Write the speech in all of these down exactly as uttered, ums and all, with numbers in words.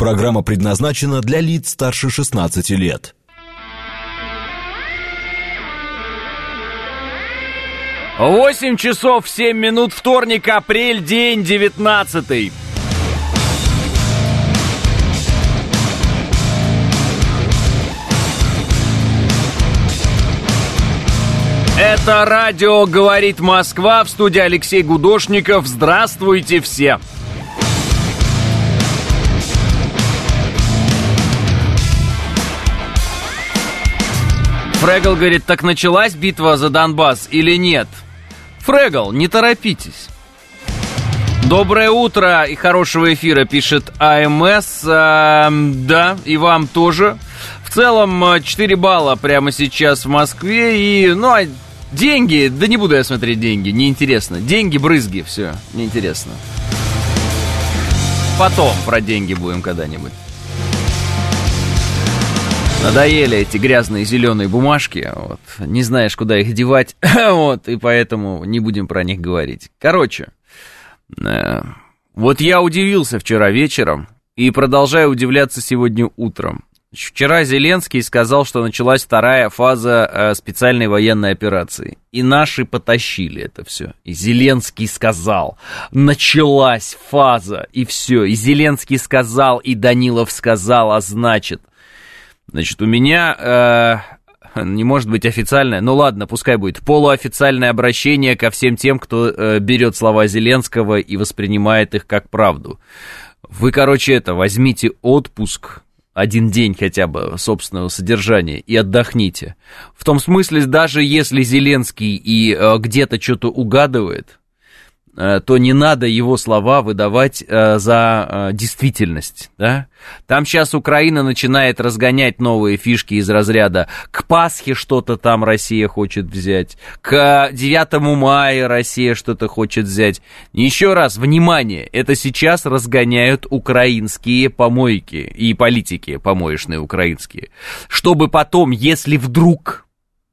Программа предназначена для лиц старше шестнадцати лет. восемь часов семь минут, вторник, апрель, день девятнадцатый. Это радио «Говорит Москва», в студии Алексей Гудошников. Здравствуйте все! Фрегл говорит, так началась битва за Донбасс или нет? Фрегл, не торопитесь. Доброе утро и хорошего эфира, пишет АМС. А, да, и вам тоже. В целом четыре балла прямо сейчас в Москве. И, ну, а деньги, да не буду я смотреть деньги, неинтересно. Деньги, брызги, все, неинтересно. Потом про деньги будем когда-нибудь. Надоели эти грязные зеленые бумажки, вот, не знаешь, куда их девать, вот, и поэтому не будем про них говорить. Короче, э, вот я удивился вчера вечером и продолжаю удивляться сегодня утром. Вчера Зеленский сказал, что началась вторая фаза э, специальной военной операции, и наши потащили это все. И Зеленский сказал, началась фаза, и все, и Зеленский сказал, и Данилов сказал, а значит... Значит, у меня э, не может быть официальное, ну ладно, пускай будет полуофициальное обращение ко всем тем, кто э, берет слова Зеленского и воспринимает их как правду. Вы, короче, это, возьмите отпуск, один день хотя бы собственного содержания и отдохните. В том смысле, даже если Зеленский и э, где-то что-то угадывает, то не надо его слова выдавать э, за э, действительность, да? Там сейчас Украина начинает разгонять новые фишки из разряда к Пасхе что-то там Россия хочет взять, к девятому мая Россия что-то хочет взять. Еще раз, внимание, это сейчас разгоняют украинские помойки и политики помоечные украинские, чтобы потом, если вдруг...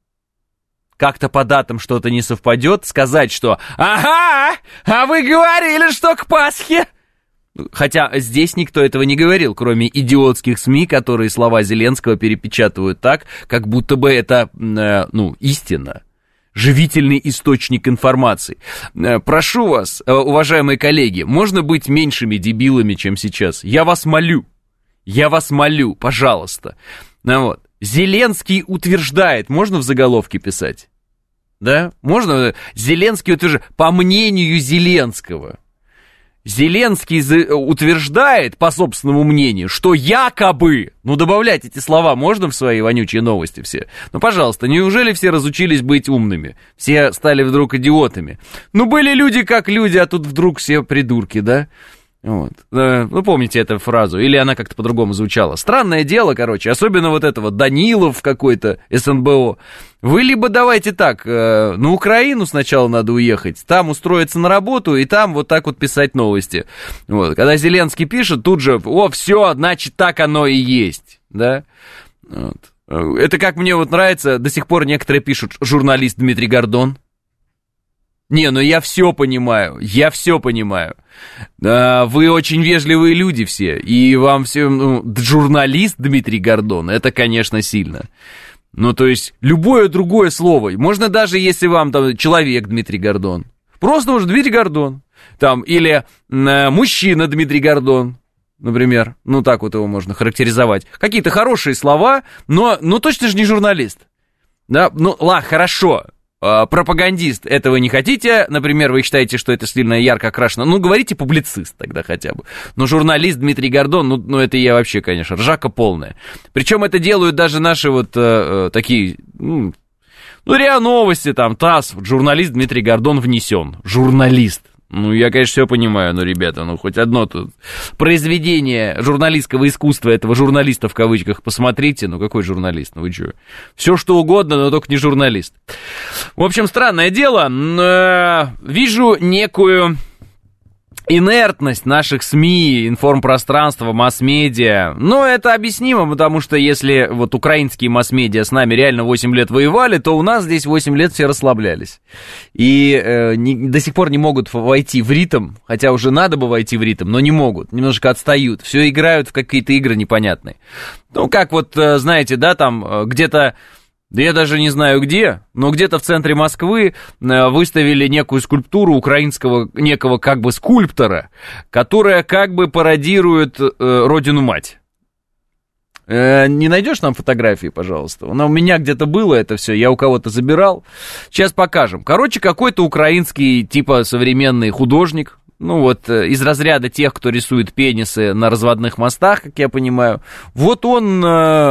как-то по датам что-то не совпадет, сказать, что «Ага, а вы говорили, что к Пасхе!» Хотя здесь никто этого не говорил, кроме идиотских СМИ, которые слова Зеленского перепечатывают так, как будто бы это, э, ну, истина. Живительный источник информации. Прошу вас, уважаемые коллеги, можно быть меньшими дебилами, чем сейчас? Я вас молю, я вас молю, пожалуйста. Ну вот. Зеленский утверждает, можно в заголовке писать? Да? Можно? Зеленский утверждает, по мнению Зеленского. Зеленский утверждает, по собственному мнению, что якобы, ну добавлять эти слова можно в свои вонючие новости все? Ну, пожалуйста, неужели все разучились быть умными? Все стали вдруг идиотами? Ну, были люди как люди, а тут вдруг все придурки, да? Вот. Вы помните эту фразу? Или она как-то по-другому звучала? Странное дело, короче, особенно вот это вот Данилов какой-то, СНБО. Вы либо давайте так, на Украину сначала надо уехать, там устроиться на работу и там вот так вот писать новости. Вот. Когда Зеленский пишет, тут же, о, все, значит, так оно и есть, да? Вот. Это как мне вот нравится, до сих пор некоторые пишут, журналист Дмитрий Гордон. Не, ну я все понимаю, я все понимаю. А, вы очень вежливые люди все, и вам все, ну, журналист Дмитрий Гордон, это, конечно, сильно. Ну, то есть, любое другое слово, можно даже, если вам там человек Дмитрий Гордон, просто уже Дмитрий Гордон, там, или э, мужчина Дмитрий Гордон, например, ну, так вот его можно характеризовать. Какие-то хорошие слова, но, но точно же не журналист. Да, ну, ладно, хорошо. Пропагандист, этого не хотите, например, вы считаете, что это сильно ярко окрашено, ну, говорите публицист тогда хотя бы. Но журналист Дмитрий Гордон, ну, ну это я вообще, конечно, ржака полная. Причем это делают даже наши вот э, такие, ну, ну, РИА Новости, там, ТАСС, журналист Дмитрий Гордон внесен. Журналист. Ну, я, конечно, все понимаю, но, ребята, ну, хоть одно тут произведение журналистского искусства этого журналиста, в кавычках, посмотрите. Ну, какой журналист? Ну, вы что? Все, что угодно, но только не журналист. В общем, странное дело. Вижу некую инертность наших СМИ, информпространства, масс-медиа. Но это объяснимо, потому что если вот украинские масс-медиа с нами реально восемь лет воевали, то у нас здесь восемь лет все расслаблялись. И э, не, до сих пор не могут войти в ритм, хотя уже надо бы войти в ритм, но не могут, немножко отстают. Все играют в какие-то игры непонятные. Ну, как вот, знаете, да, там где-то... Да я даже не знаю где, но где-то в центре Москвы выставили некую скульптуру украинского некого как бы скульптора, которая как бы пародирует э, Родину-мать. Э, не найдешь нам фотографии, пожалуйста? Она у меня где-то было это все, я у кого-то забирал. Сейчас покажем. Короче, какой-то украинский типа современный художник. Ну вот, из разряда тех, кто рисует пенисы на разводных мостах, как я понимаю. Вот он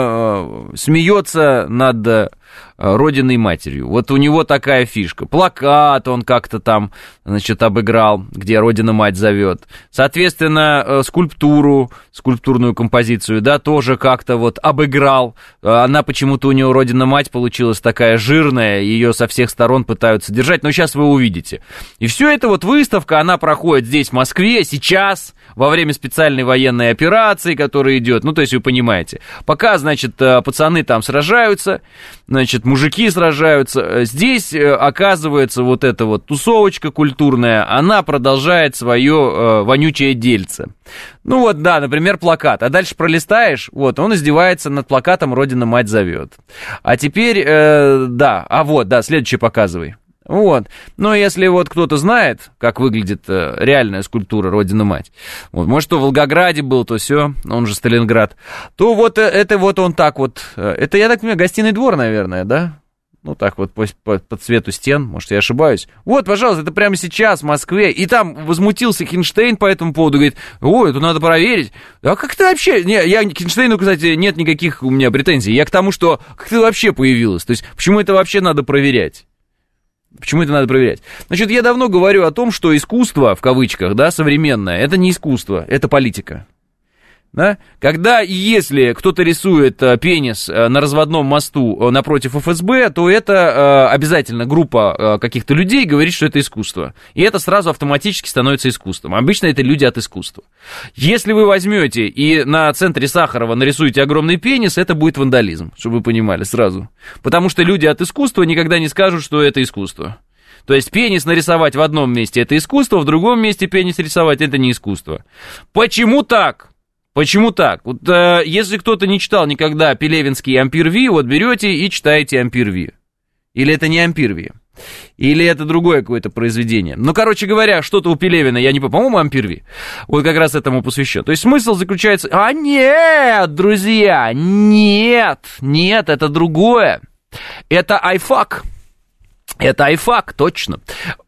э, смеется над э, Родиной матерью. Вот у него такая фишка. Плакат он как-то там, значит, обыграл, где Родина-мать зовет. Соответственно, э, скульптуру, скульптурную композицию, да, тоже как-то вот обыграл. Она почему-то у него Родина-мать получилась такая жирная, ее со всех сторон пытаются держать, но сейчас вы увидите. И все это вот выставка, она проходит здесь, в Москве, сейчас, во время специальной военной операции, которая идет, ну, то есть вы понимаете. Пока, значит, пацаны там сражаются, значит, мужики сражаются, здесь, оказывается, вот эта вот тусовочка культурная, она продолжает свое э, вонючее дельце. Ну вот, да, например, плакат. А дальше пролистаешь, вот, он издевается над плакатом «Родина-мать зовет». А теперь, э, да, а вот, да, следующее показывай. Вот. Но если вот кто-то знает, как выглядит э, реальная скульптура Родина-мать, вот, может, то в Волгограде был, то все, он же Сталинград, то вот э, это вот он так вот, э, это, я так понимаю, гостиный двор, наверное, да? Ну, так вот, по, по, по цвету стен, может, я ошибаюсь. Вот, пожалуйста, это прямо сейчас в Москве. И там возмутился Хинштейн по этому поводу, говорит, ой, это надо проверить. А как ты вообще... Не, я к Хинштейну, кстати, нет никаких у меня претензий. Я к тому, что как ты вообще появилась? То есть, почему это вообще надо проверять? Почему это надо проверять? Значит, я давно говорю о том, что искусство, в кавычках, да, современное, это не искусство, это политика. Да? Когда и если кто-то рисует пенис на разводном мосту напротив эф эс бэ, то это обязательно группа каких-то людей говорит, что это искусство. И это сразу автоматически становится искусством. Обычно это люди от искусства. Если вы возьмете и на центре Сахарова нарисуете огромный пенис, это будет вандализм, чтобы вы понимали сразу. Потому что люди от искусства никогда не скажут, что это искусство. То есть пенис нарисовать в одном месте это искусство, в другом месте пенис рисовать это не искусство. Почему так? Почему так? Вот, э, если кто-то не читал никогда Пелевинский Ампир Ви, вот берете и читаете Ампир Ви. Или это не Ампир Ви, или это другое какое-то произведение. Ну, короче говоря, что-то у Пелевина, я не помню, по-моему, Ампир Ви, вот как раз этому посвящен. То есть смысл заключается... А нет, друзья, нет, нет, это другое. Это айфак. Это айфак, точно.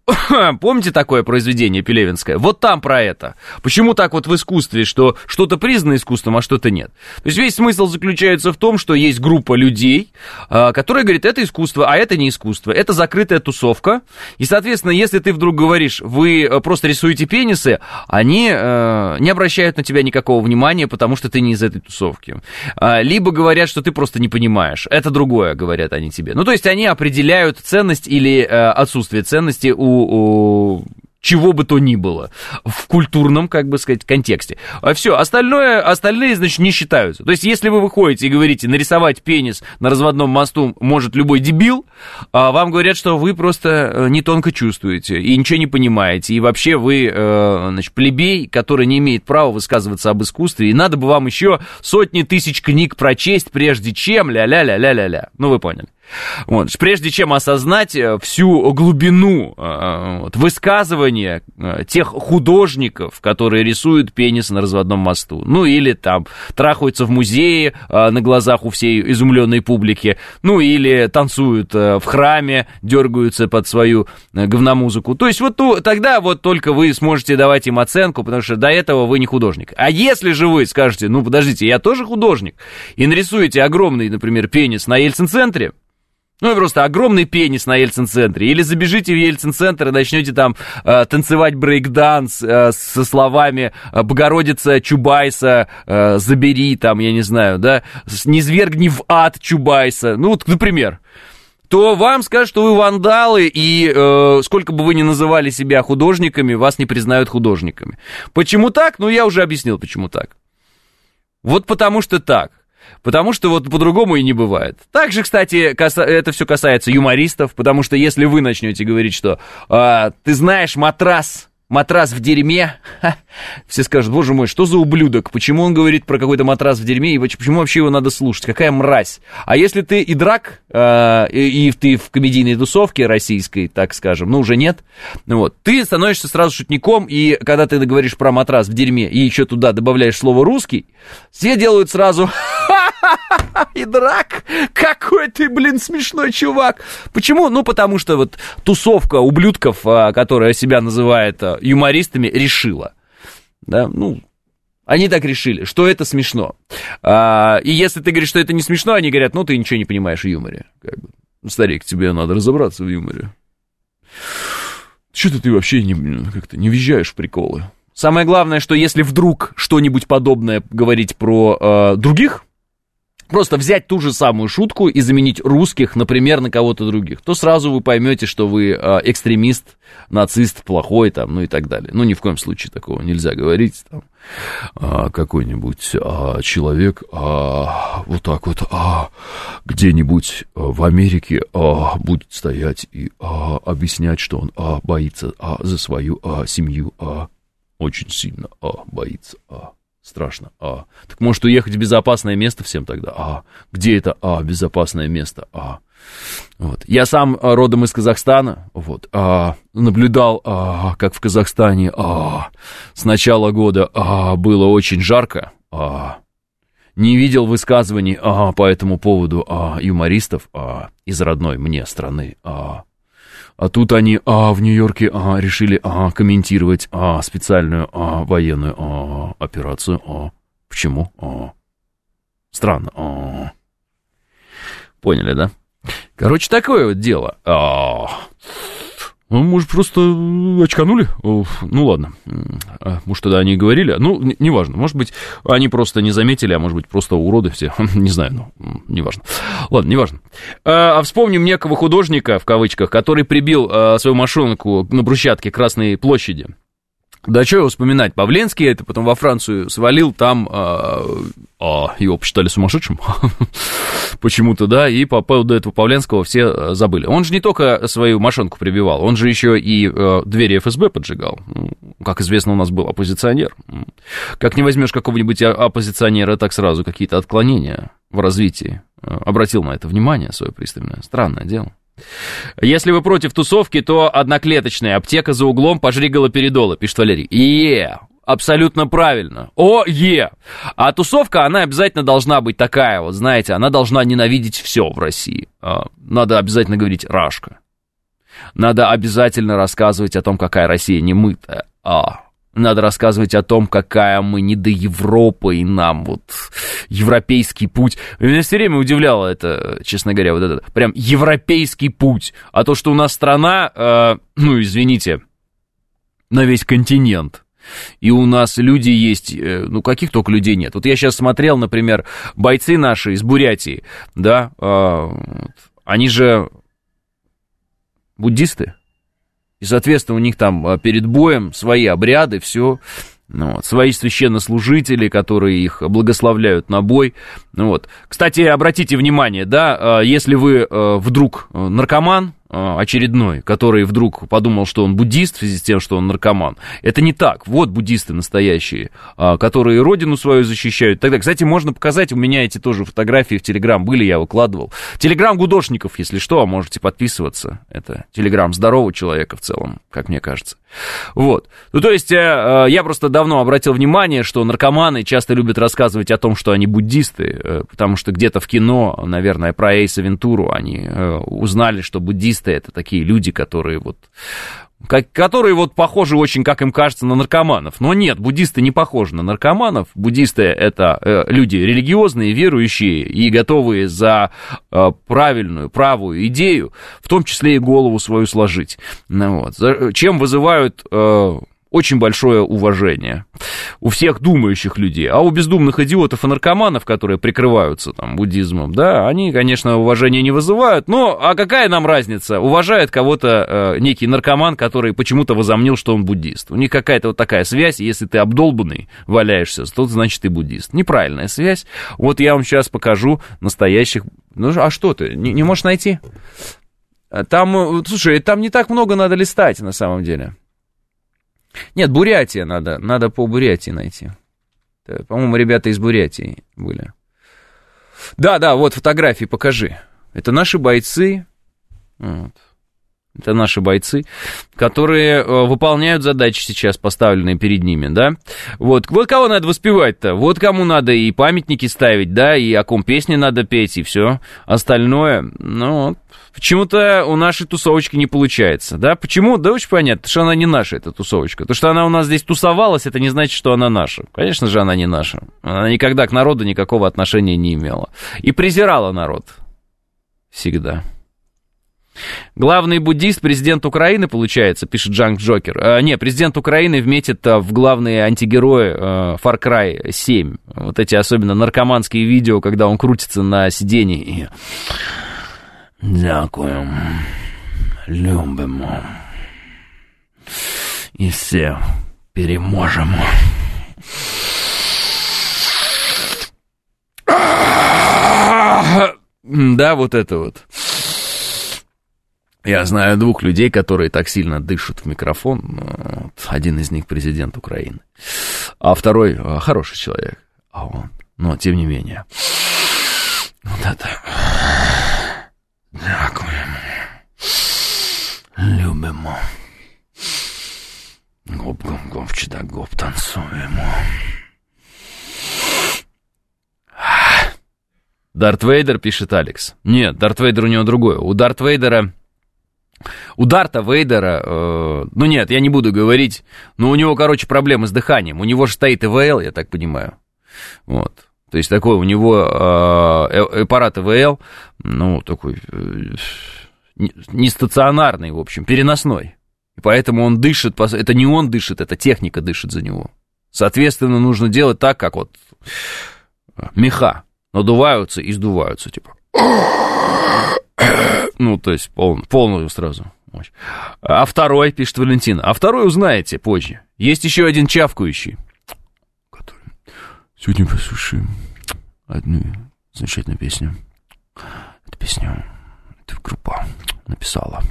Помните такое произведение пелевинское? Вот там про это. Почему так вот в искусстве, что что-то признано искусством, а что-то нет? То есть весь смысл заключается в том, что есть группа людей, которые говорят, это искусство, а это не искусство. Это закрытая тусовка. И, соответственно, если ты вдруг говоришь, вы просто рисуете пенисы, они не обращают на тебя никакого внимания, потому что ты не из этой тусовки. Либо говорят, что ты просто не понимаешь. Это другое, говорят они тебе. Ну, то есть они определяют ценность или отсутствие ценности у У, чего бы то ни было в культурном, как бы сказать, контексте. А все, остальное, остальные, значит, не считаются. То есть, если вы выходите и говорите, нарисовать пенис на разводном мосту может любой дебил, а вам говорят, что вы просто не тонко чувствуете и ничего не понимаете, и вообще вы, значит, плебей, который не имеет права высказываться об искусстве, и надо бы вам еще сотни тысяч книг прочесть, прежде чем ля-ля-ля-ля-ля-ля. Ну, вы поняли. Вот, прежде чем осознать всю глубину вот, высказывания тех художников, которые рисуют пенис на разводном мосту, ну или там трахаются в музее на глазах у всей изумленной публики, ну или танцуют в храме, дергаются под свою говномузыку. То есть вот то, тогда вот только вы сможете давать им оценку, потому что до этого вы не художник. А если же вы скажете, ну подождите, я тоже художник, и нарисуете огромный, например, пенис на Ельцин-центре, ну, просто огромный пенис на Ельцин-центре. Или забежите в Ельцин-центр и начнете там э, танцевать брейк-данс э, со словами «Богородица Чубайса, э, забери», там, я не знаю, да, «Низвергни в ад Чубайса». Ну, вот, например. то вам скажут, что вы вандалы, и э, сколько бы вы ни называли себя художниками, вас не признают художниками. Почему так? Ну, я уже объяснил, почему так. Вот потому что так. Потому что вот по-другому и не бывает. Также, кстати, каса- это все касается юмористов, потому что если вы начнете говорить, что э, ты знаешь, матрас... Матрас в дерьме. Ха. Все скажут, боже мой, что за ублюдок? Почему он говорит про какой-то матрас в дерьме? И почему вообще его надо слушать? Какая мразь? А если ты и драк, э, и, и ты в комедийной тусовке российской, так скажем, ну уже нет, вот, ты становишься сразу шутником, и когда ты говоришь про матрас в дерьме и еще туда добавляешь слово «русский», все делают сразу... И драк, какой ты, блин, смешной чувак. Почему? Ну, потому что вот тусовка ублюдков, которая себя называет юмористами, решила. Да, ну, они так решили, что это смешно. И если ты говоришь, что это не смешно, они говорят, ну, ты ничего не понимаешь в юморе. Как бы. Старик, тебе надо разобраться в юморе. Что-то ты вообще не, как-то не въезжаешь в приколы. Самое главное, что если вдруг что-нибудь подобное говорить про э, других, просто взять ту же самую шутку и заменить русских, например, на кого-то других, то сразу вы поймете, что вы э, экстремист, нацист, плохой, там, ну и так далее. Ну, ни в коем случае такого нельзя говорить. Там, а, какой-нибудь а, человек а, вот так вот а, где-нибудь а, в Америке а, будет стоять и а, объяснять, что он а, боится а, за свою а, семью, а, очень сильно а, боится, а. Страшно. А. Так может уехать в безопасное место всем тогда? А. Где это? А. Безопасное место. А. Вот. Я сам родом из Казахстана. Вот. А. Наблюдал, а, как в Казахстане а, с начала года а, было очень жарко. А. Не видел высказываний а, по этому поводу а, юмористов а, из родной мне страны. А. А тут они а, в Нью-Йорке а, решили а, комментировать а, специальную а, военную а, операцию. А. Почему? А. Странно. А. Поняли, да? Короче, такое вот дело. А. Ну, может, просто очканули? Ну, ладно. Может, тогда они и говорили. Ну, неважно. Может быть, они просто не заметили, а может быть, просто уроды все. Не знаю, ну, неважно. Ладно, неважно. А вспомним некого художника, в кавычках, который прибил свою машинку на брусчатке Красной площади. Да что его вспоминать, Павленский это, потом во Францию свалил, там а, а, его посчитали сумасшедшим, почему-то, да, и по поводу этого Павленского все забыли. Он же не только свою машинку прибивал, он же еще и а, двери эф эс бэ поджигал. Как известно, у нас был оппозиционер. Как не возьмешь какого-нибудь оппозиционера, так сразу какие-то отклонения в развитии. Обратил на это внимание свое пристальное. Странное дело. Если вы против тусовки, то одноклеточная аптека за углом пожри галоперидола, пишет Валерий. Е, абсолютно правильно. О, е. А тусовка, она обязательно должна быть такая, вот знаете, она должна ненавидеть все в России. Надо обязательно говорить «рашка». Надо обязательно рассказывать о том, какая Россия немытая. А. Надо рассказывать о том, какая мы не до Европы, и нам вот европейский путь. Меня все время удивляло это, честно говоря, вот это прям европейский путь. А то, что у нас страна, э, ну, извините, на весь континент. И у нас люди есть, э, ну, каких только людей нет. Вот я сейчас смотрел, например, бойцы наши из Бурятии, да, э, они же буддисты. И, соответственно, у них там перед боем свои обряды, все, ну, вот, свои священнослужители, которые их благословляют на бой. Ну, вот. Кстати, обратите внимание, да, если вы вдруг наркоман очередной, который вдруг подумал, что он буддист в связи с тем, что он наркоман, это не так. Вот буддисты настоящие, которые родину свою защищают. Тогда, кстати, можно показать, у меня эти тоже фотографии в Телеграм были, я выкладывал. Телеграм Гудошников, если что, можете подписываться. Это Телеграм здорового человека в целом, как мне кажется. Вот. Ну, то есть, я просто давно обратил внимание, что наркоманы часто любят рассказывать о том, что они буддисты, потому что где-то в кино, наверное, про Эйса Вентуру они узнали, что буддисты это такие люди, которые вот, как, которые вот похожи очень, как им кажется, на наркоманов. Но нет, буддисты не похожи на наркоманов. Буддисты это э, люди религиозные, верующие и готовые за э, правильную, правую идею, в том числе и голову свою сложить. Ну, вот. Чем вызывают э, очень большое уважение у всех думающих людей, а у бездумных идиотов и наркоманов, которые прикрываются там буддизмом, да, они, конечно, уважения не вызывают, но а какая нам разница, уважает кого-то э, некий наркоман, который почему-то возомнил, что он буддист. У них какая-то вот такая связь, если ты обдолбанный валяешься, то значит ты буддист. Неправильная связь. Вот я вам сейчас покажу настоящих... Ну, а что ты, не, не можешь найти? Там, слушай, там не так много надо листать, на самом деле. Нет, Бурятия надо, надо по Бурятии найти. По-моему, ребята из Бурятии были. Да-да, вот фотографии покажи. Это наши бойцы. Вот. Это наши бойцы, которые выполняют задачи сейчас, поставленные перед ними, да. Вот, вот кого надо воспевать-то? Вот кому надо и памятники ставить, да, и о ком песни надо петь, и все остальное. Ну, почему-то у нашей тусовочки не получается, да. Почему? Да очень понятно, потому что она не наша, эта тусовочка. То, что она у нас здесь тусовалась, это не значит, что она наша. Конечно же, она не наша. Она никогда к народу никакого отношения не имела. И презирала народ. Всегда. Главный буддист, президент Украины, получается, пишет Джанк Джокер. А, не, президент Украины вметит в главные антигерои а, Far Cry семь. Вот эти особенно наркоманские видео, когда он крутится на сиденье. Дякую. Любимо. И все переможемо. Да, вот это вот. Я знаю двух людей, которые так сильно дышат в микрофон. Вот, один из них президент Украины, а второй хороший человек. А он, но тем не менее. Вот это. Дякуємо. Любимо. Гоп-гоп-гоп, чудак-гоп, танцуємо. Дарт Вейдер, пишет Алекс. Нет, Дарт Вейдер у него другое. У Дарт Вейдера... У Дарта Вейдера, э, ну нет, я не буду говорить, но у него, короче, проблемы с дыханием. У него же стоит ИВЛ, я так понимаю. Вот. То есть такой у него э, аппарат ИВЛ, ну, такой э, не стационарный, в общем, переносной. И поэтому он дышит, это не он дышит, это техника дышит за него. Соответственно, нужно делать так, как вот меха надуваются и сдуваются, типа. Ну, то есть пол, полную сразу мощь. А второй, пишет Валентин, а второй узнаете позже. Есть еще один чавкающий, который... Сегодня послушаем одну замечательную песню. Эту песню эта группа написала.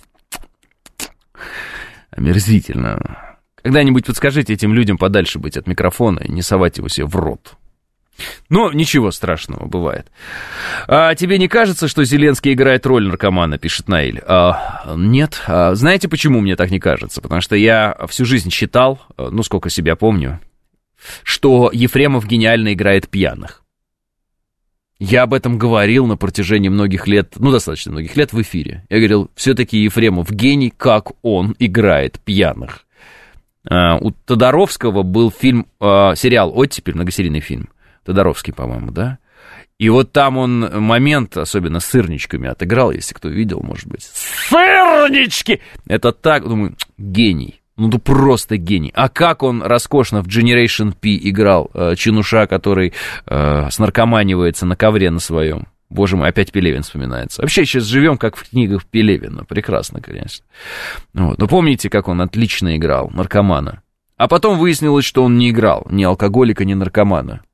Омерзительно. Когда-нибудь подскажите этим людям подальше быть от микрофона и не совать его себе в рот. Но ничего страшного, бывает. А тебе не кажется, что Зеленский играет роль наркомана, пишет Наиль? А, нет. А, знаете, почему мне так не кажется? Потому что я всю жизнь считал, ну, сколько себя помню, что Ефремов гениально играет пьяных. Я об этом говорил на протяжении многих лет, ну, достаточно многих лет в эфире. Я говорил, все-таки Ефремов гений, как он играет пьяных. А, у Тодоровского был фильм, а, сериал «Оттепель», многосерийный фильм. Тодоровский, по-моему, да? И вот там он момент, особенно с сырничками, отыграл, если кто видел, может быть. Сырнички! Это так, думаю, гений. Ну, да просто гений. А как он роскошно в Generation P играл э, чинуша, который э, снаркоманивается на ковре на своем. Боже мой, опять Пелевин вспоминается. Вообще сейчас живем, как в книгах Пелевина. Прекрасно, конечно. Вот. Но помните, как он отлично играл наркомана? А потом выяснилось, что он не играл ни алкоголика, ни наркомана.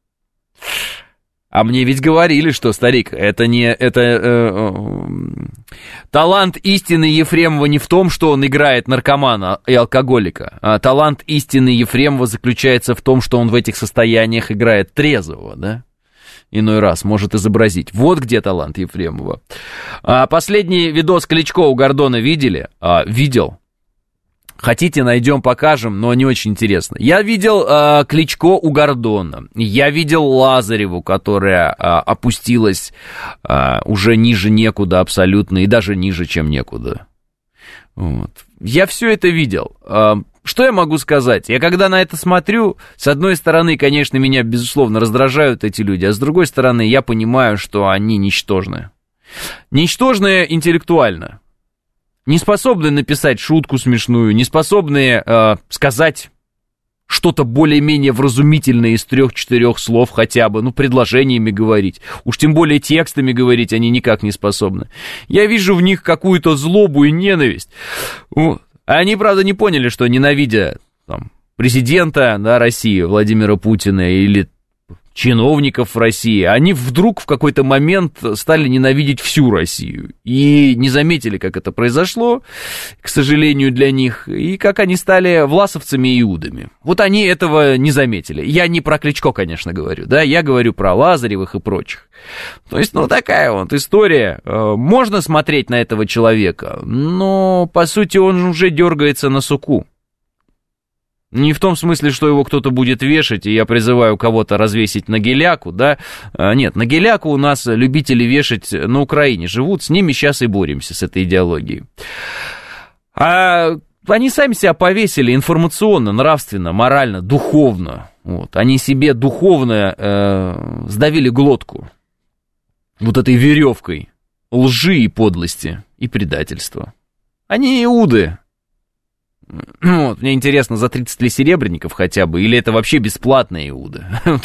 А мне ведь говорили, что, старик, это не... Это, э, э, талант истины Ефремова не в том, что он играет наркомана и алкоголика. А талант истины Ефремова заключается в том, что он в этих состояниях играет трезвого, да? Иной раз может изобразить. Вот где талант Ефремова. А последний видос Кличко у Гордона видели? А, видел. Хотите, найдем, покажем, но не очень интересно. Я видел э, Кличко у Гордона. Я видел Лазареву, которая э, опустилась э, уже ниже некуда абсолютно, и даже ниже, чем некуда. Вот. Я все это видел. Э, что я могу сказать? Я когда на это смотрю, с одной стороны, конечно, меня, безусловно, раздражают эти люди, а с другой стороны, я понимаю, что они ничтожны. Ничтожные интеллектуально. не способные написать шутку смешную, не способные э, сказать что-то более-менее вразумительное из трех-четырех слов хотя бы, ну, предложениями говорить. Уж тем более текстами говорить они никак не способны. Я вижу в них какую-то злобу и ненависть. Они, правда, не поняли, что, ненавидя там, президента, да, России, Владимира Путина, или чиновников в России, они вдруг в какой-то момент стали ненавидеть всю Россию. И не заметили, как это произошло, к сожалению, для них, и как они стали власовцами и иудами. Вот они этого не заметили. Я не про Кличко, конечно, говорю, да, я говорю про Лазаревых и прочих. То есть, ну, такая вот история. Можно смотреть на этого человека, но, по сути, он уже дергается на суку. Не в том смысле, что его кто-то будет вешать, и я призываю кого-то развесить на геляку, да. Нет, на геляку у нас любители вешать на Украине живут, с ними сейчас и боремся, с этой идеологией. А они сами себя повесили информационно, нравственно, морально, духовно. Вот. Они себе духовно э, сдавили глотку вот этой веревкой лжи и подлости и предательства. Они иуды. Вот, мне интересно, за тридцать ли серебряников хотя бы, или это вообще бесплатные иуды?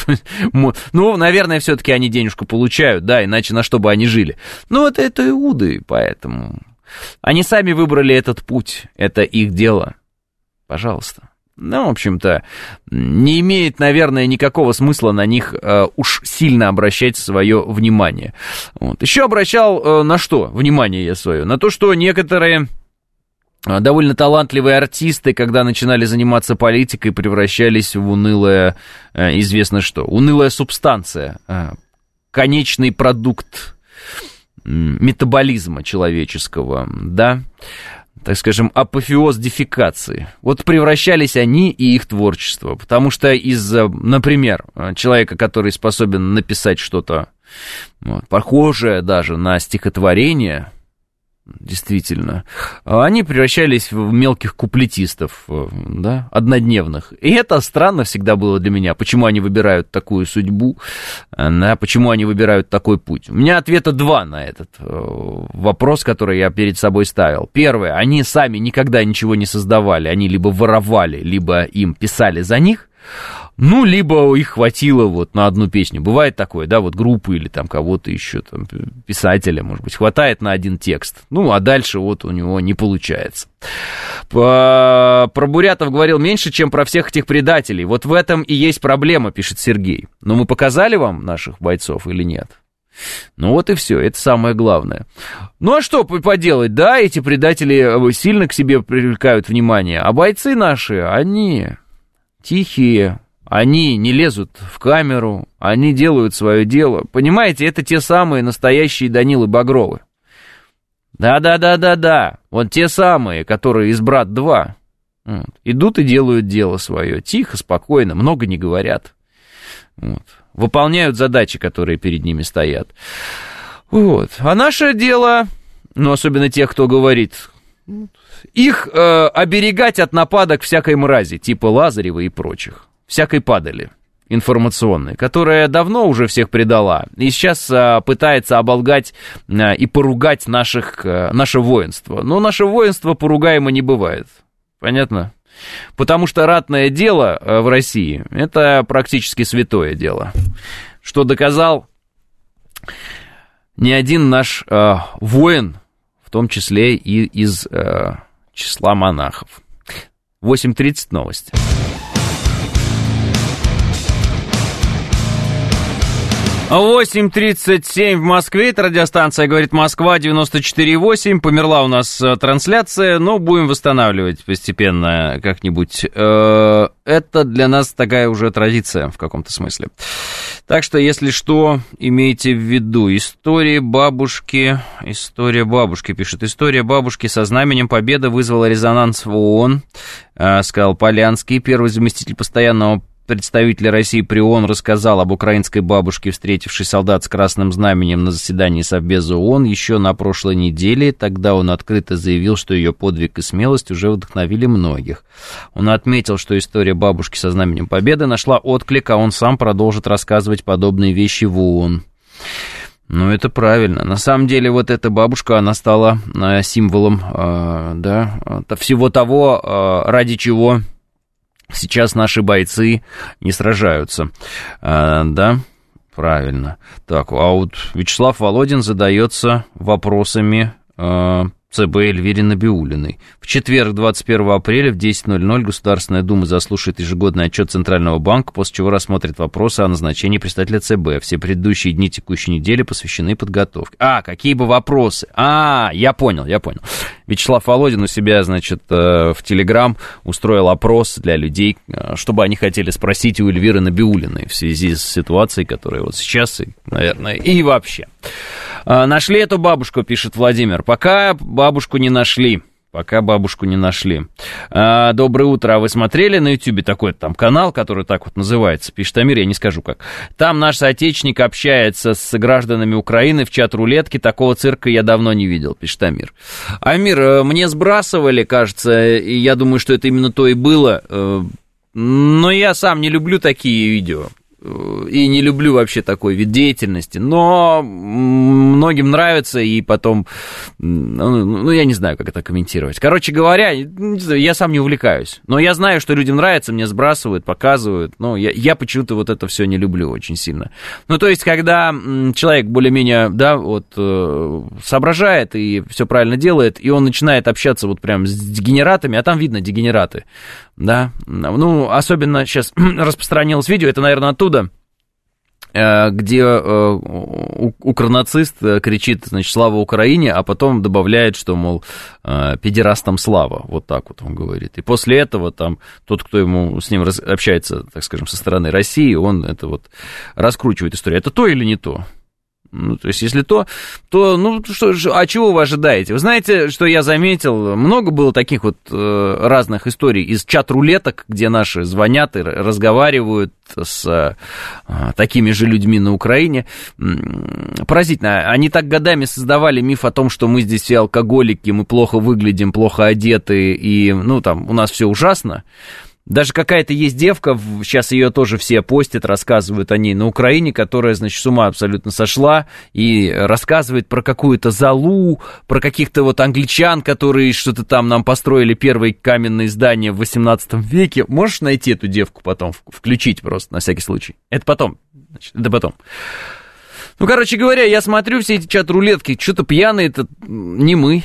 Ну, наверное, все-таки они денежку получают, да, иначе на что бы они жили? Ну, это, это иуды, поэтому... Они сами выбрали этот путь, это их дело. Пожалуйста. Ну, в общем-то, не имеет, наверное, никакого смысла на них э, уж сильно обращать свое внимание. Вот. Еще обращал э, на что внимание я свое? На то, что некоторые... довольно талантливые артисты, когда начинали заниматься политикой, превращались в унылое, известно что, унылая субстанция, конечный продукт метаболизма человеческого, да, так скажем, апофеоз дефекации. Вот превращались они и их творчество, потому что из, например, человека, который способен написать что-то вот, похожее даже на стихотворение, действительно, они превращались в мелких куплетистов, да, однодневных. И это странно всегда было для меня, почему они выбирают такую судьбу, да, почему они выбирают такой путь. У меня ответа два на этот вопрос, который я перед собой ставил. Первое, они сами никогда ничего не создавали, они либо воровали, либо им писали за них, ну, либо их хватило вот на одну песню. Бывает такое, да, вот группы или там кого-то еще, там, писателя, может быть, хватает на один текст. Ну, а дальше вот у него не получается. Про Бурятов говорил меньше, чем про всех этих предателей. Вот в этом и есть проблема, пишет Сергей. Но мы показали вам наших бойцов или нет? Ну вот и все, это самое главное. Ну а что поделать, да, эти предатели сильно к себе привлекают внимание. А бойцы наши, они тихие. Они не лезут в камеру, они делают свое дело. Понимаете, это те самые настоящие Данилы Багровы. Да-да-да-да-да, вот те самые, которые из «Брат-два». Вот. Идут и делают дело свое, тихо, спокойно, много не говорят. Вот. Выполняют задачи, которые перед ними стоят. Вот. А наше дело, ну, особенно тех, кто говорит... их э, оберегать от нападок всякой мрази, типа Лазарева и прочих. Всякой падали информационной, которая давно уже всех предала, и сейчас а, пытается оболгать а, и поругать наших, а, наше воинство. Но наше воинство поругаемо не бывает. Понятно? Потому что ратное дело а, в России — это практически святое дело. Что доказал не один наш а, воин, в том числе и из а, числа монахов. восемь тридцать новости. восемь тридцать семь в Москве, это радиостанция «Говорит Москва», девяносто четыре восемь, померла у нас трансляция, но будем восстанавливать постепенно как-нибудь. Это для нас такая уже традиция в каком-то смысле. Так что, если что, имейте в виду. История бабушки, история бабушки, пишет, история бабушки со знаменем Победы вызвала резонанс в ООН, сказал Полянский, первый заместитель постоянного представитель России при ООН рассказал об украинской бабушке, встретившей солдат с красным знаменем на заседании Совбеза ООН еще на прошлой неделе. Тогда он открыто заявил, что ее подвиг и смелость уже вдохновили многих. Он отметил, что история бабушки со знаменем Победы нашла отклик, а он сам продолжит рассказывать подобные вещи в ООН. Ну, это правильно. На самом деле, вот эта бабушка, она стала э, символом, э, да, всего того, э, ради чего сейчас наши бойцы не сражаются. Э, да, правильно. Так, а вот Вячеслав Володин задается вопросами э, ЦБ Эльвире Набиуллиной. В четверг, двадцать первого апреля в десять ноль ноль Государственная Дума заслушает ежегодный отчет Центрального банка, после чего рассмотрит вопросы о назначении представителя ЦБ. Все предыдущие дни текущей недели посвящены подготовке. А, какие бы вопросы? А, я понял, я понял. Вячеслав Володин у себя, значит, в Телеграм устроил опрос для людей, чтобы они хотели спросить у Эльвиры Набиуллиной в связи с ситуацией, которая вот сейчас, и, наверное, и вообще. Нашли эту бабушку, пишет Владимир. Пока бабушку не нашли. Пока бабушку не нашли. А, доброе утро. А вы смотрели на Ютьюбе такой там канал, который так вот называется? Пишет Амир, я не скажу как. Там наш соотечественник общается с гражданами Украины в чат-рулетке. Такого цирка я давно не видел, пишет Амир. Амир, мне сбрасывали, кажется, и я думаю, что это именно то и было. Но я сам не люблю такие видео. И не люблю вообще такой вид деятельности, но многим нравится, и потом, ну, ну, я не знаю, как это комментировать. Короче говоря, я сам не увлекаюсь, но я знаю, что людям нравится, мне сбрасывают, показывают, но я, я почему-то вот это все не люблю очень сильно. Ну, то есть, когда человек более-менее, да, вот, соображает и все правильно делает, и он начинает общаться вот прям с дегенератами, а там видно дегенераты, да, ну, особенно сейчас распространилось видео, это, наверное, оттуда, где укронацист кричит, значит, «Слава Украине», а потом добавляет, что, мол, педерастам слава, вот так вот он говорит. И после этого там тот, кто ему с ним общается, так скажем, со стороны России, он это вот раскручивает историю. Это то или не то? Ну, то есть, если то, то, ну, что, а чего вы ожидаете? Вы знаете, что я заметил? Много было таких вот э, разных историй из чат-рулеток, где наши звонят и разговаривают с э, такими же людьми на Украине. Поразительно. Они так годами создавали миф о том, что мы здесь все алкоголики, мы плохо выглядим, плохо одеты, и, ну, там, у нас все ужасно. Даже какая-то есть девка, сейчас ее тоже все постят, рассказывают о ней на Украине, которая, значит, с ума абсолютно сошла и рассказывает про какую-то залу, про каких-то вот англичан, которые что-то там нам построили первые каменные здания в восемнадцатом веке. Можешь найти эту девку потом, включить просто на всякий случай? Это потом, значит, это потом. Ну, короче говоря, я смотрю все эти чат-рулетки, что-то пьяные, это не мы.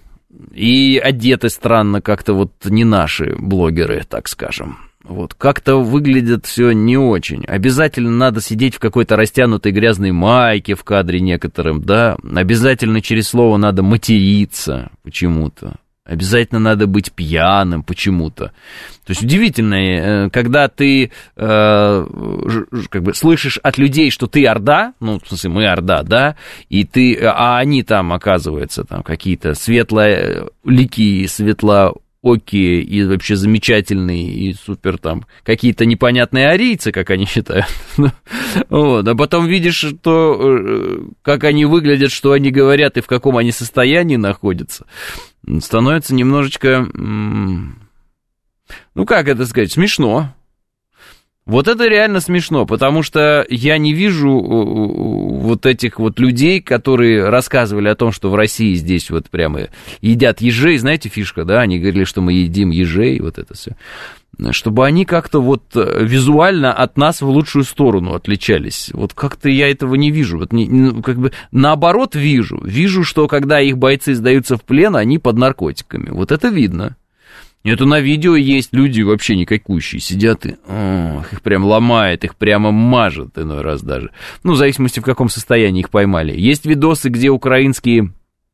И одеты странно, как-то вот не наши блогеры, так скажем. Вот, как-то выглядит все не очень. Обязательно надо сидеть в какой-то растянутой грязной майке в кадре некоторым, да. Обязательно через слово надо материться почему-то. Обязательно надо быть пьяным почему-то. То есть удивительно, когда ты э, как бы слышишь от людей, что ты орда, ну, в смысле, мы орда, да, и ты, а они там, оказывается, там какие-то светлоликие, светлоокие и вообще замечательные, и супер там какие-то непонятные арийцы, как они считают. Вот. А потом видишь, что, как они выглядят, что они говорят и в каком они состоянии находятся. Становится немножечко, ну, как это сказать, смешно. Вот это реально смешно, потому что я не вижу вот этих вот людей, которые рассказывали о том, что в России здесь вот прямо едят ежей, знаете, фишка, да, они говорили, что мы едим ежей, вот это все, чтобы они как-то вот визуально от нас в лучшую сторону отличались. Вот как-то я этого не вижу. Вот не, как бы наоборот вижу. Вижу, что когда их бойцы сдаются в плен, они под наркотиками. Вот это видно. Это на видео есть люди вообще никакущие. Сидят и ох, их прям ломает, их прямо мажет иной раз даже. Ну, в зависимости, в каком состоянии их поймали. Есть видосы, где украинские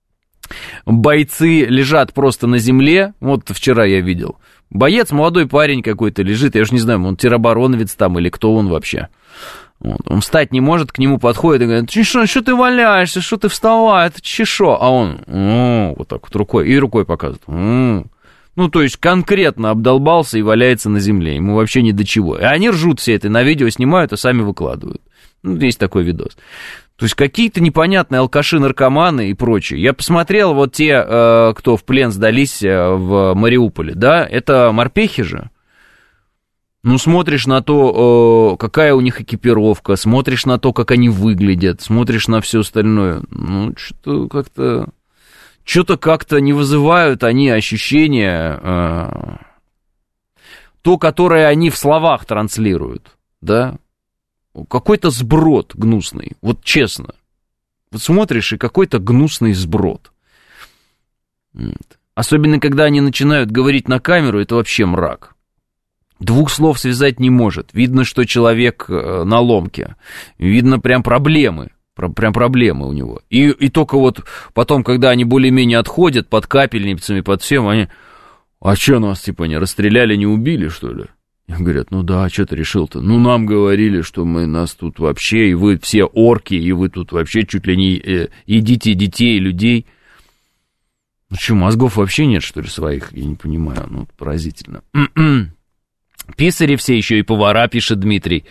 бойцы лежат просто на земле. Вот вчера я видел. Боец, молодой парень какой-то лежит, я уж не знаю, он теробороновец там или кто он вообще. Вот. Он встать не может, к нему подходит и говорит: что, что ты валяешься, что ты вставай, это чешо. А он о, вот так вот рукой, и рукой показывает. О. Ну, то есть конкретно обдолбался и валяется на земле, ему вообще ни до чего. И они ржут все это, на видео снимают, а сами выкладывают. Ну, есть такой видос. То есть какие-то непонятные алкаши, наркоманы и прочее. Я посмотрел, вот те, э, кто в плен сдались в Мариуполе, да, это морпехи же. Ну, смотришь на то, какая у них экипировка, смотришь на то, как они выглядят, смотришь на все остальное. Ну, что-то как-то... Что-то как-то не вызывают они ощущения, э, то, которое они в словах транслируют, да? Какой-то сброд гнусный, вот честно. Вот смотришь, и какой-то гнусный сброд. Особенно, когда они начинают говорить на камеру, это вообще мрак. Двух слов связать не может. Видно, что человек на ломке. Видно прям проблемы. Прям проблемы у него. И, и только вот потом, когда они более-менее отходят под капельницами, под всем, они... А что нас, типа, не расстреляли, не убили, что ли? И говорят, ну да, а что ты решил-то? Ну, нам говорили, что мы нас тут вообще, и вы все орки, и вы тут вообще чуть ли не э, едите детей, людей. Ну что, мозгов вообще нет, что ли, своих? Я не понимаю, ну, поразительно. Писари все еще и повара, пишет Дмитрий.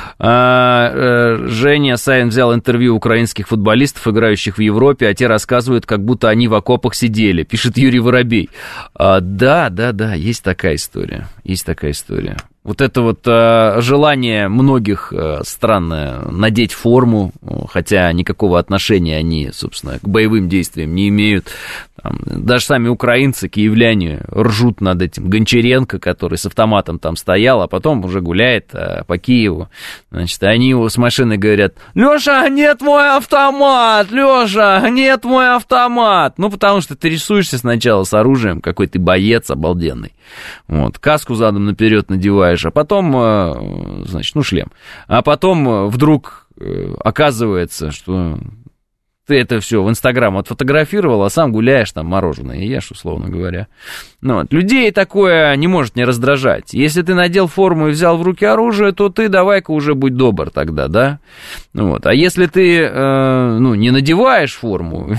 А, а, Женя Саин взял интервью украинских футболистов, играющих в Европе, а те рассказывают, как будто они в окопах сидели, пишет Юрий Воробей. А, да, да, да, есть такая история, есть такая история. Вот это вот а, желание многих а, странное надеть форму, хотя никакого отношения они, собственно, к боевым действиям не имеют. Там, даже сами украинцы, киевляне, ржут над этим Гончаренко, который с автоматом там стоял, а потом уже гуляет а, по Киеву. Значит, они его с машины говорят: «Лёша, нет мой автомат! Лёша, нет мой автомат!» Ну, потому что ты рисуешься сначала с оружием, какой ты боец обалденный. Вот, каску задом наперед надеваешь, а потом, значит, ну, шлем. А потом вдруг оказывается, что ты это все в Инстаграм отфотографировал, а сам гуляешь там мороженое и ешь, условно говоря. Ну, вот. Людей такое не может не раздражать. Если ты надел форму и взял в руки оружие, то ты давай-ка уже будь добр тогда, да? Вот. А если ты, э, ну, не надеваешь форму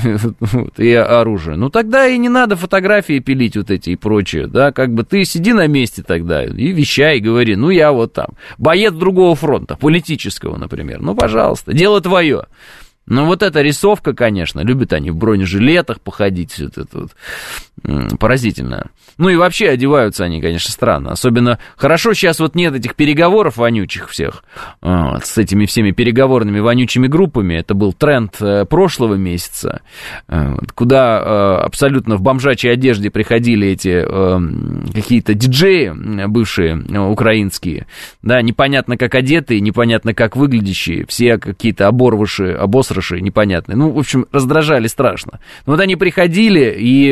и оружие, ну, тогда и не надо фотографии пилить вот эти и прочее, да? Как бы ты сиди на месте тогда и вещай, и говори, ну, я вот там, боец другого фронта, политического, например, ну, пожалуйста, дело твое. Ну, вот эта рисовка, конечно, любят они в бронежилетах походить, все это вот, поразительно. Ну, и вообще одеваются они, конечно, странно. Особенно хорошо сейчас вот нет этих переговоров вонючих всех, вот, с этими всеми переговорными вонючими группами. Это был тренд прошлого месяца, вот, куда абсолютно в бомжачьей одежде приходили эти какие-то диджеи бывшие украинские, да, непонятно как одетые, непонятно как выглядящие, все какие-то оборвыши, обосраны, непонятные. Ну, в общем, раздражали страшно. Но вот они приходили, и,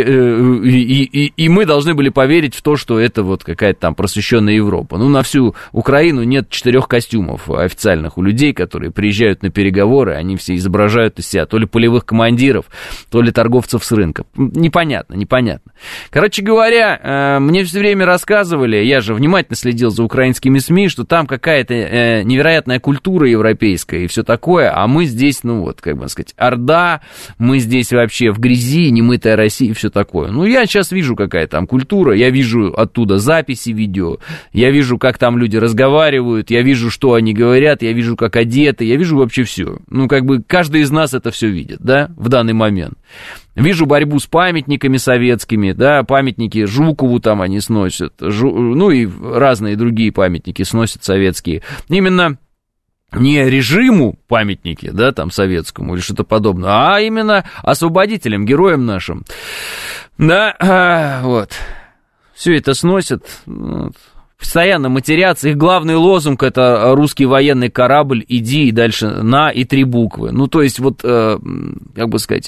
и, и, и мы должны были поверить в то, что это вот какая-то там просвещенная Европа. Ну, на всю Украину нет четырех костюмов официальных у людей, которые приезжают на переговоры, они все изображают из себя то ли полевых командиров, то ли торговцев с рынка. Непонятно, непонятно. Короче говоря, мне все время рассказывали, я же внимательно следил за украинскими СМИ, что там какая-то невероятная культура европейская и все такое, а мы здесь, ну вот, как бы сказать, орда, мы здесь вообще в грязи, немытая Россия и все такое. Ну, я сейчас вижу, какая там культура, я вижу оттуда записи видео, я вижу, как там люди разговаривают, я вижу, что они говорят, я вижу, как одеты, я вижу вообще все. Ну, как бы каждый из нас это все видит, да, в данный момент. Вижу борьбу с памятниками советскими, да, памятники Жукову там они сносят, Жу... ну и разные другие памятники сносят советские. Именно не режиму памятники, да, там, советскому или что-то подобное, а именно освободителям, героям нашим. Да, а, вот. Все это сносят, вот. Постоянно матерятся. Их главный лозунг — это русский военный корабль, иди, и дальше на и три буквы. Ну, то есть, вот, э, как бы сказать,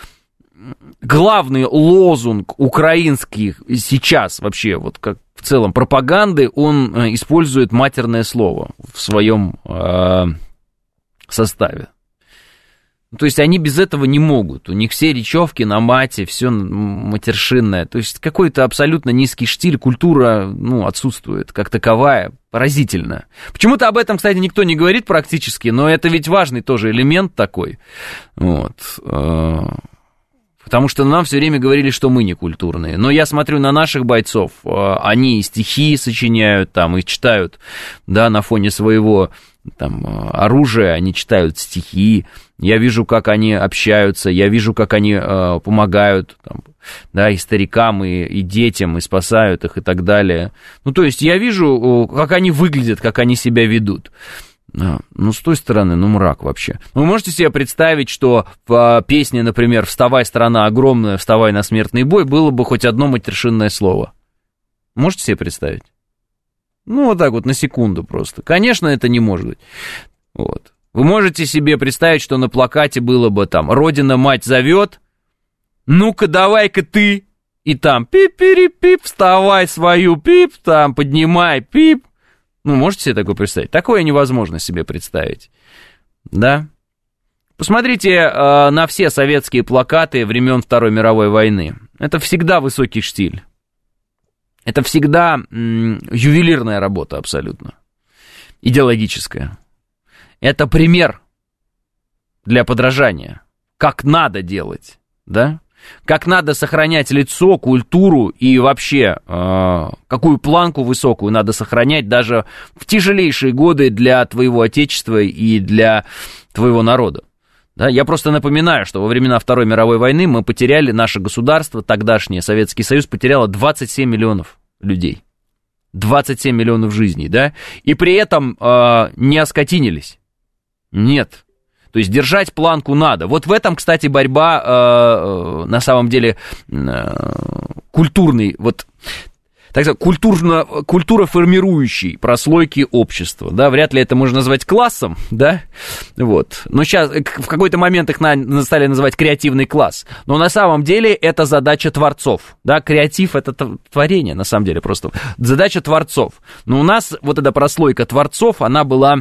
главный лозунг украинских сейчас вообще, вот как в целом пропаганды, он использует матерное слово в своем э, составе. То есть они без этого не могут. У них все речевки на мате, все матершинное. То есть какой-то абсолютно низкий штиль, культура, ну, отсутствует как таковая. Поразительно. Почему-то об этом, кстати, никто не говорит практически, но это ведь важный тоже элемент такой. Вот. Потому что нам все время говорили, что мы не культурные. Но я смотрю на наших бойцов, они и стихи сочиняют там, и читают, да, на фоне своего там оружия, они читают стихи. Я вижу, как они общаются, я вижу, как они э, помогают, там, да, и старикам, и, и детям, и спасают их, и так далее. Ну, то есть я вижу, как они выглядят, как они себя ведут. Ну, с той стороны, ну, мрак вообще. Вы можете себе представить, что в песне, например, «Вставай, страна огромная, вставай на смертный бой» было бы хоть одно матершинное слово? Можете себе представить? Ну, вот так вот, на секунду просто. Конечно, это не может быть. Вот. Вы можете себе представить, что на плакате было бы там «Родина, мать зовет», «Ну-ка, давай-ка ты», и там «Пип-пири-пип, вставай свою, пип, там, поднимай, пип». Ну, можете себе такое представить? Такое невозможно себе представить, да? Посмотрите э, на все советские плакаты времен Второй мировой войны. Это всегда высокий штиль. Это всегда м, ювелирная работа абсолютно. Идеологическая. Это пример для подражания. Как надо делать, да? Как надо сохранять лицо, культуру и вообще э, какую планку высокую надо сохранять даже в тяжелейшие годы для твоего отечества и для твоего народа. Да? Я просто напоминаю, что во времена Второй мировой войны мы потеряли, наше государство, тогдашнее Советский Союз, потеряло двадцать семь миллионов людей. двадцать семь миллионов жизней, да? И при этом э, не оскотинились. Нет. То есть держать планку надо. Вот в этом, кстати, борьба э, э, на самом деле э, культурный, вот, так сказать, культурно, культуроформирующей прослойки общества. Да? Вряд ли это можно назвать классом, да? Вот. Но сейчас в какой-то момент их на, стали называть креативный класс. Но на самом деле это задача творцов. Да? Креатив — это творение, на самом деле, просто задача творцов. Но у нас вот эта прослойка творцов, она была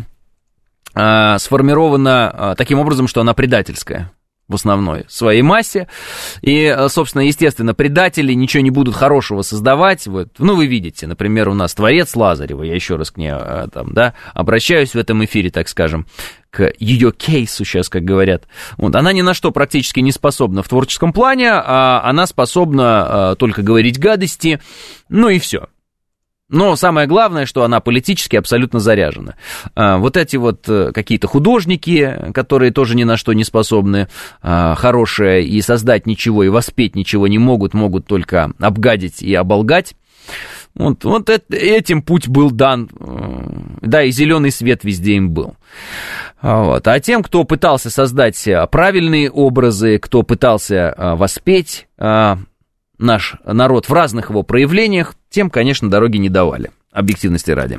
сформирована таким образом, что она предательская в основной своей массе. И, собственно, естественно, предатели ничего не будут хорошего создавать. Вот. Ну, вы видите, например, у нас творец Лазарева, я еще раз к ней там, да, обращаюсь в этом эфире, так скажем, к ее кейсу сейчас, как говорят. Вот. Она ни на что практически не способна в творческом плане, а она способна только говорить гадости, ну и все. Но самое главное, что она политически абсолютно заряжена. Вот эти вот какие-то художники, которые тоже ни на что не способны, хорошие, и создать ничего, и воспеть ничего не могут, могут только обгадить и оболгать. Вот, вот это, этим путь был дан, да, и зеленый свет везде им был. Вот. А тем, кто пытался создать правильные образы, кто пытался воспеть наш народ в разных его проявлениях, тем, конечно, дороги не давали, объективности ради.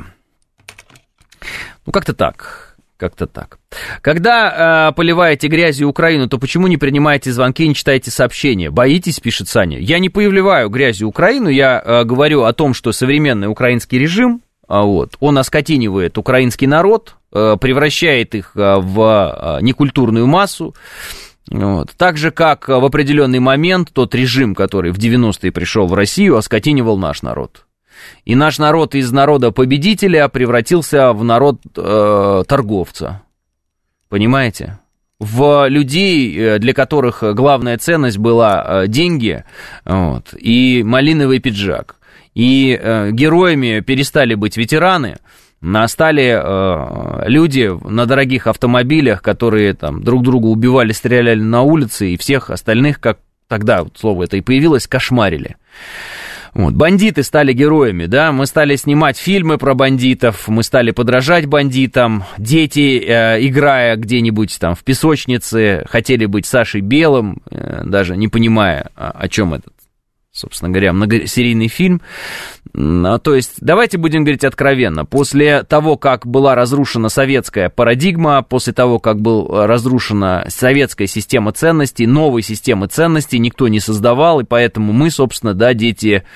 Ну, как-то так, как-то так. Когда э, поливаете грязью Украину, то почему не принимаете звонки и не читаете сообщения? Боитесь, пишет Саня. Я не поливаю грязью Украину, я э, говорю о том, что современный украинский режим, э, вот, он оскотинивает украинский народ, э, превращает их э, в э, некультурную массу. Вот. Так же, как в определенный момент тот режим, который в девяностые пришел в Россию, оскотинивал наш народ. И наш народ из народа победителя превратился в народ э, торговца. Понимаете? В людей, для которых главная ценность была деньги, вот, и малиновый пиджак. И э, героями перестали быть ветераны. Стали э, люди на дорогих автомобилях, которые там друг друга убивали, стреляли на улице, и всех остальных, как тогда, вот слово это и появилось, кошмарили. Вот. Бандиты стали героями, да, мы стали снимать фильмы про бандитов, мы стали подражать бандитам, дети, э, играя где-нибудь там в песочнице, хотели быть Сашей Белым, э, даже не понимая, о, о чем этот, собственно говоря, многосерийный фильм. То есть, давайте будем говорить откровенно. После того, как была разрушена советская парадигма, после того, как была разрушена советская система ценностей, новой системы ценностей никто не создавал, и поэтому мы, собственно, да, дети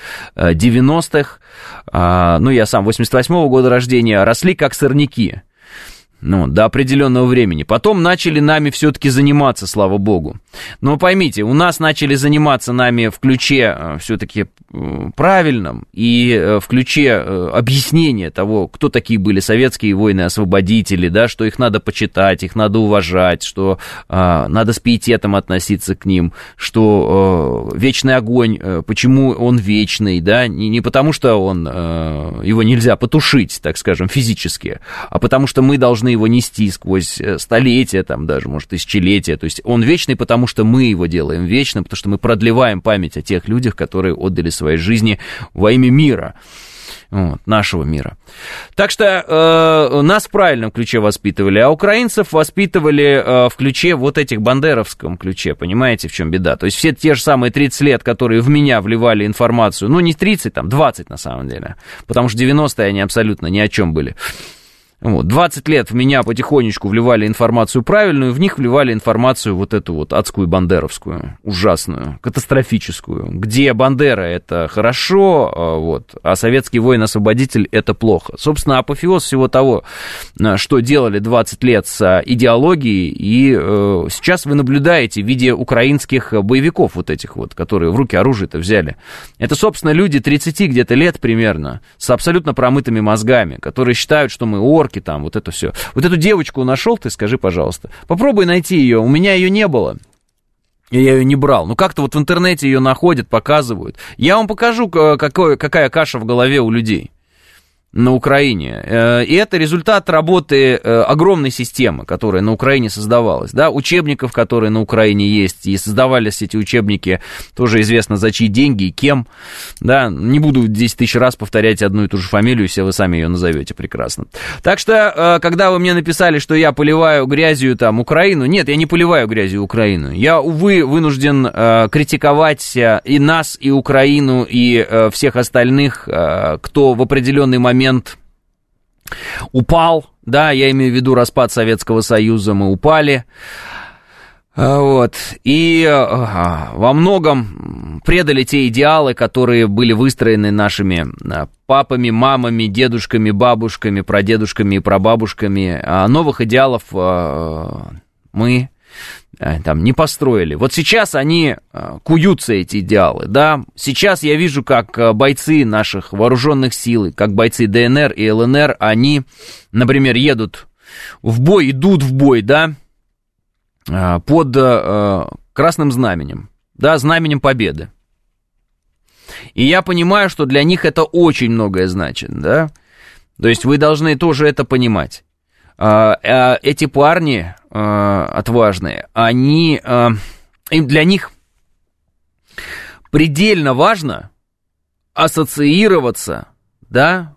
девяностых, ну, я сам восемьдесят восьмого года рождения, росли как сорняки. Ну, до определенного времени. Потом начали нами все-таки заниматься, слава богу. Но поймите, у нас начали заниматься нами в ключе все-таки правильном и в ключе объяснения того, кто такие были советские воины-освободители, да, что их надо почитать, их надо уважать, что э, надо с пиететом относиться к ним, что э, вечный огонь, э, почему он вечный, да, не, не потому что он, э, его нельзя потушить, так скажем, физически, а потому что мы должны его нести сквозь столетия, там даже, может, тысячелетия. То есть он вечный, потому что мы его делаем вечным, потому что мы продлеваем память о тех людях, которые отдали свои жизни во имя мира, вот, нашего мира. Так что э, нас в правильном ключе воспитывали, а украинцев воспитывали э, в ключе вот этих бандеровском ключе, понимаете, в чем беда? То есть все те же самые тридцать лет, которые в меня вливали информацию, ну не тридцать, там двадцать на самом деле, потому что девяностые они абсолютно ни о чем были. Вот, двадцать лет в меня потихонечку вливали информацию правильную, в них вливали информацию вот эту вот адскую бандеровскую, ужасную, катастрофическую, где Бандера — это хорошо, вот, а советский воин-освободитель — это плохо. Собственно, апофеоз всего того, что делали двадцать лет с идеологией, и э, сейчас вы наблюдаете в виде украинских боевиков вот этих вот, которые в руки оружие-то взяли. Это, собственно, люди тридцати где-то лет примерно, с абсолютно промытыми мозгами, которые считают, что мы орки, там, вот это все. Вот эту девочку нашел ты, скажи, пожалуйста. Попробуй найти ее. У меня ее не было. И я ее не брал. Ну, как-то вот в интернете ее находят, показывают. Я вам покажу, какой, какая каша в голове у людей на Украине. И это результат работы огромной системы, которая на Украине создавалась, да, учебников, которые на Украине есть, и создавались эти учебники, тоже известно, за чьи деньги и кем, да, не буду десять тысяч раз повторять одну и ту же фамилию, все вы сами ее назовете прекрасно. Так что, когда вы мне написали, что я поливаю грязью там Украину, нет, я не поливаю грязью Украину, я, увы, вынужден критиковать и нас, и Украину, и всех остальных, кто в определенный момент момент упал, да, я имею в виду распад Советского Союза, мы упали, вот, и во многом предали те идеалы, которые были выстроены нашими папами, мамами, дедушками, бабушками, прадедушками и прабабушками, а новых идеалов мы там не построили. Вот сейчас они куются, эти идеалы, да. Сейчас я вижу, как бойцы наших вооруженных сил, как бойцы ДНР и ЛНР, они, например, едут в бой, идут в бой, да, под красным знаменем, да, знаменем победы. И я понимаю, что для них это очень многое значит, да. То есть вы должны тоже это понимать. Эти парни отважные, они, им для них предельно важно ассоциироваться, да,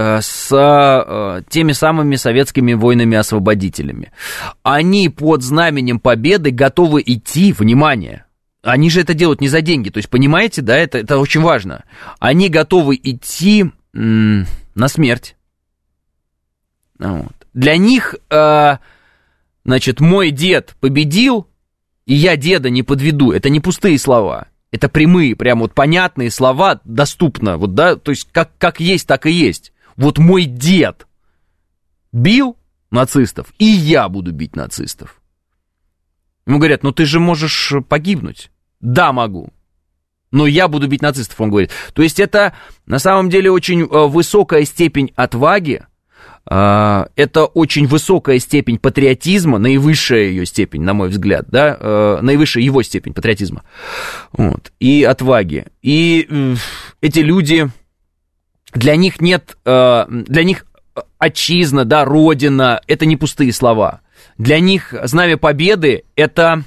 с теми самыми советскими воинами-освободителями. Они под знаменем победы готовы идти, внимание, они же это делают не за деньги, то есть, понимаете, да, это, это очень важно. Они готовы идти м- на смерть. Вот. Для них, э, значит, мой дед победил, и я деда не подведу. Это не пустые слова. Это прямые, прям вот понятные слова, доступно. Вот, да, то есть как, как есть, так и есть. Вот мой дед бил нацистов, и я буду бить нацистов. Ему говорят, ну ты же можешь погибнуть. Да, могу. Но я буду бить нацистов, он говорит. То есть это на самом деле очень высокая степень отваги. Это очень высокая степень патриотизма, наивысшая ее степень, на мой взгляд, да, наивысшая его степень патриотизма, вот, и отваги. И эти люди, для них нет, для них отчизна, да, родина, это не пустые слова. Для них знамя победы — это...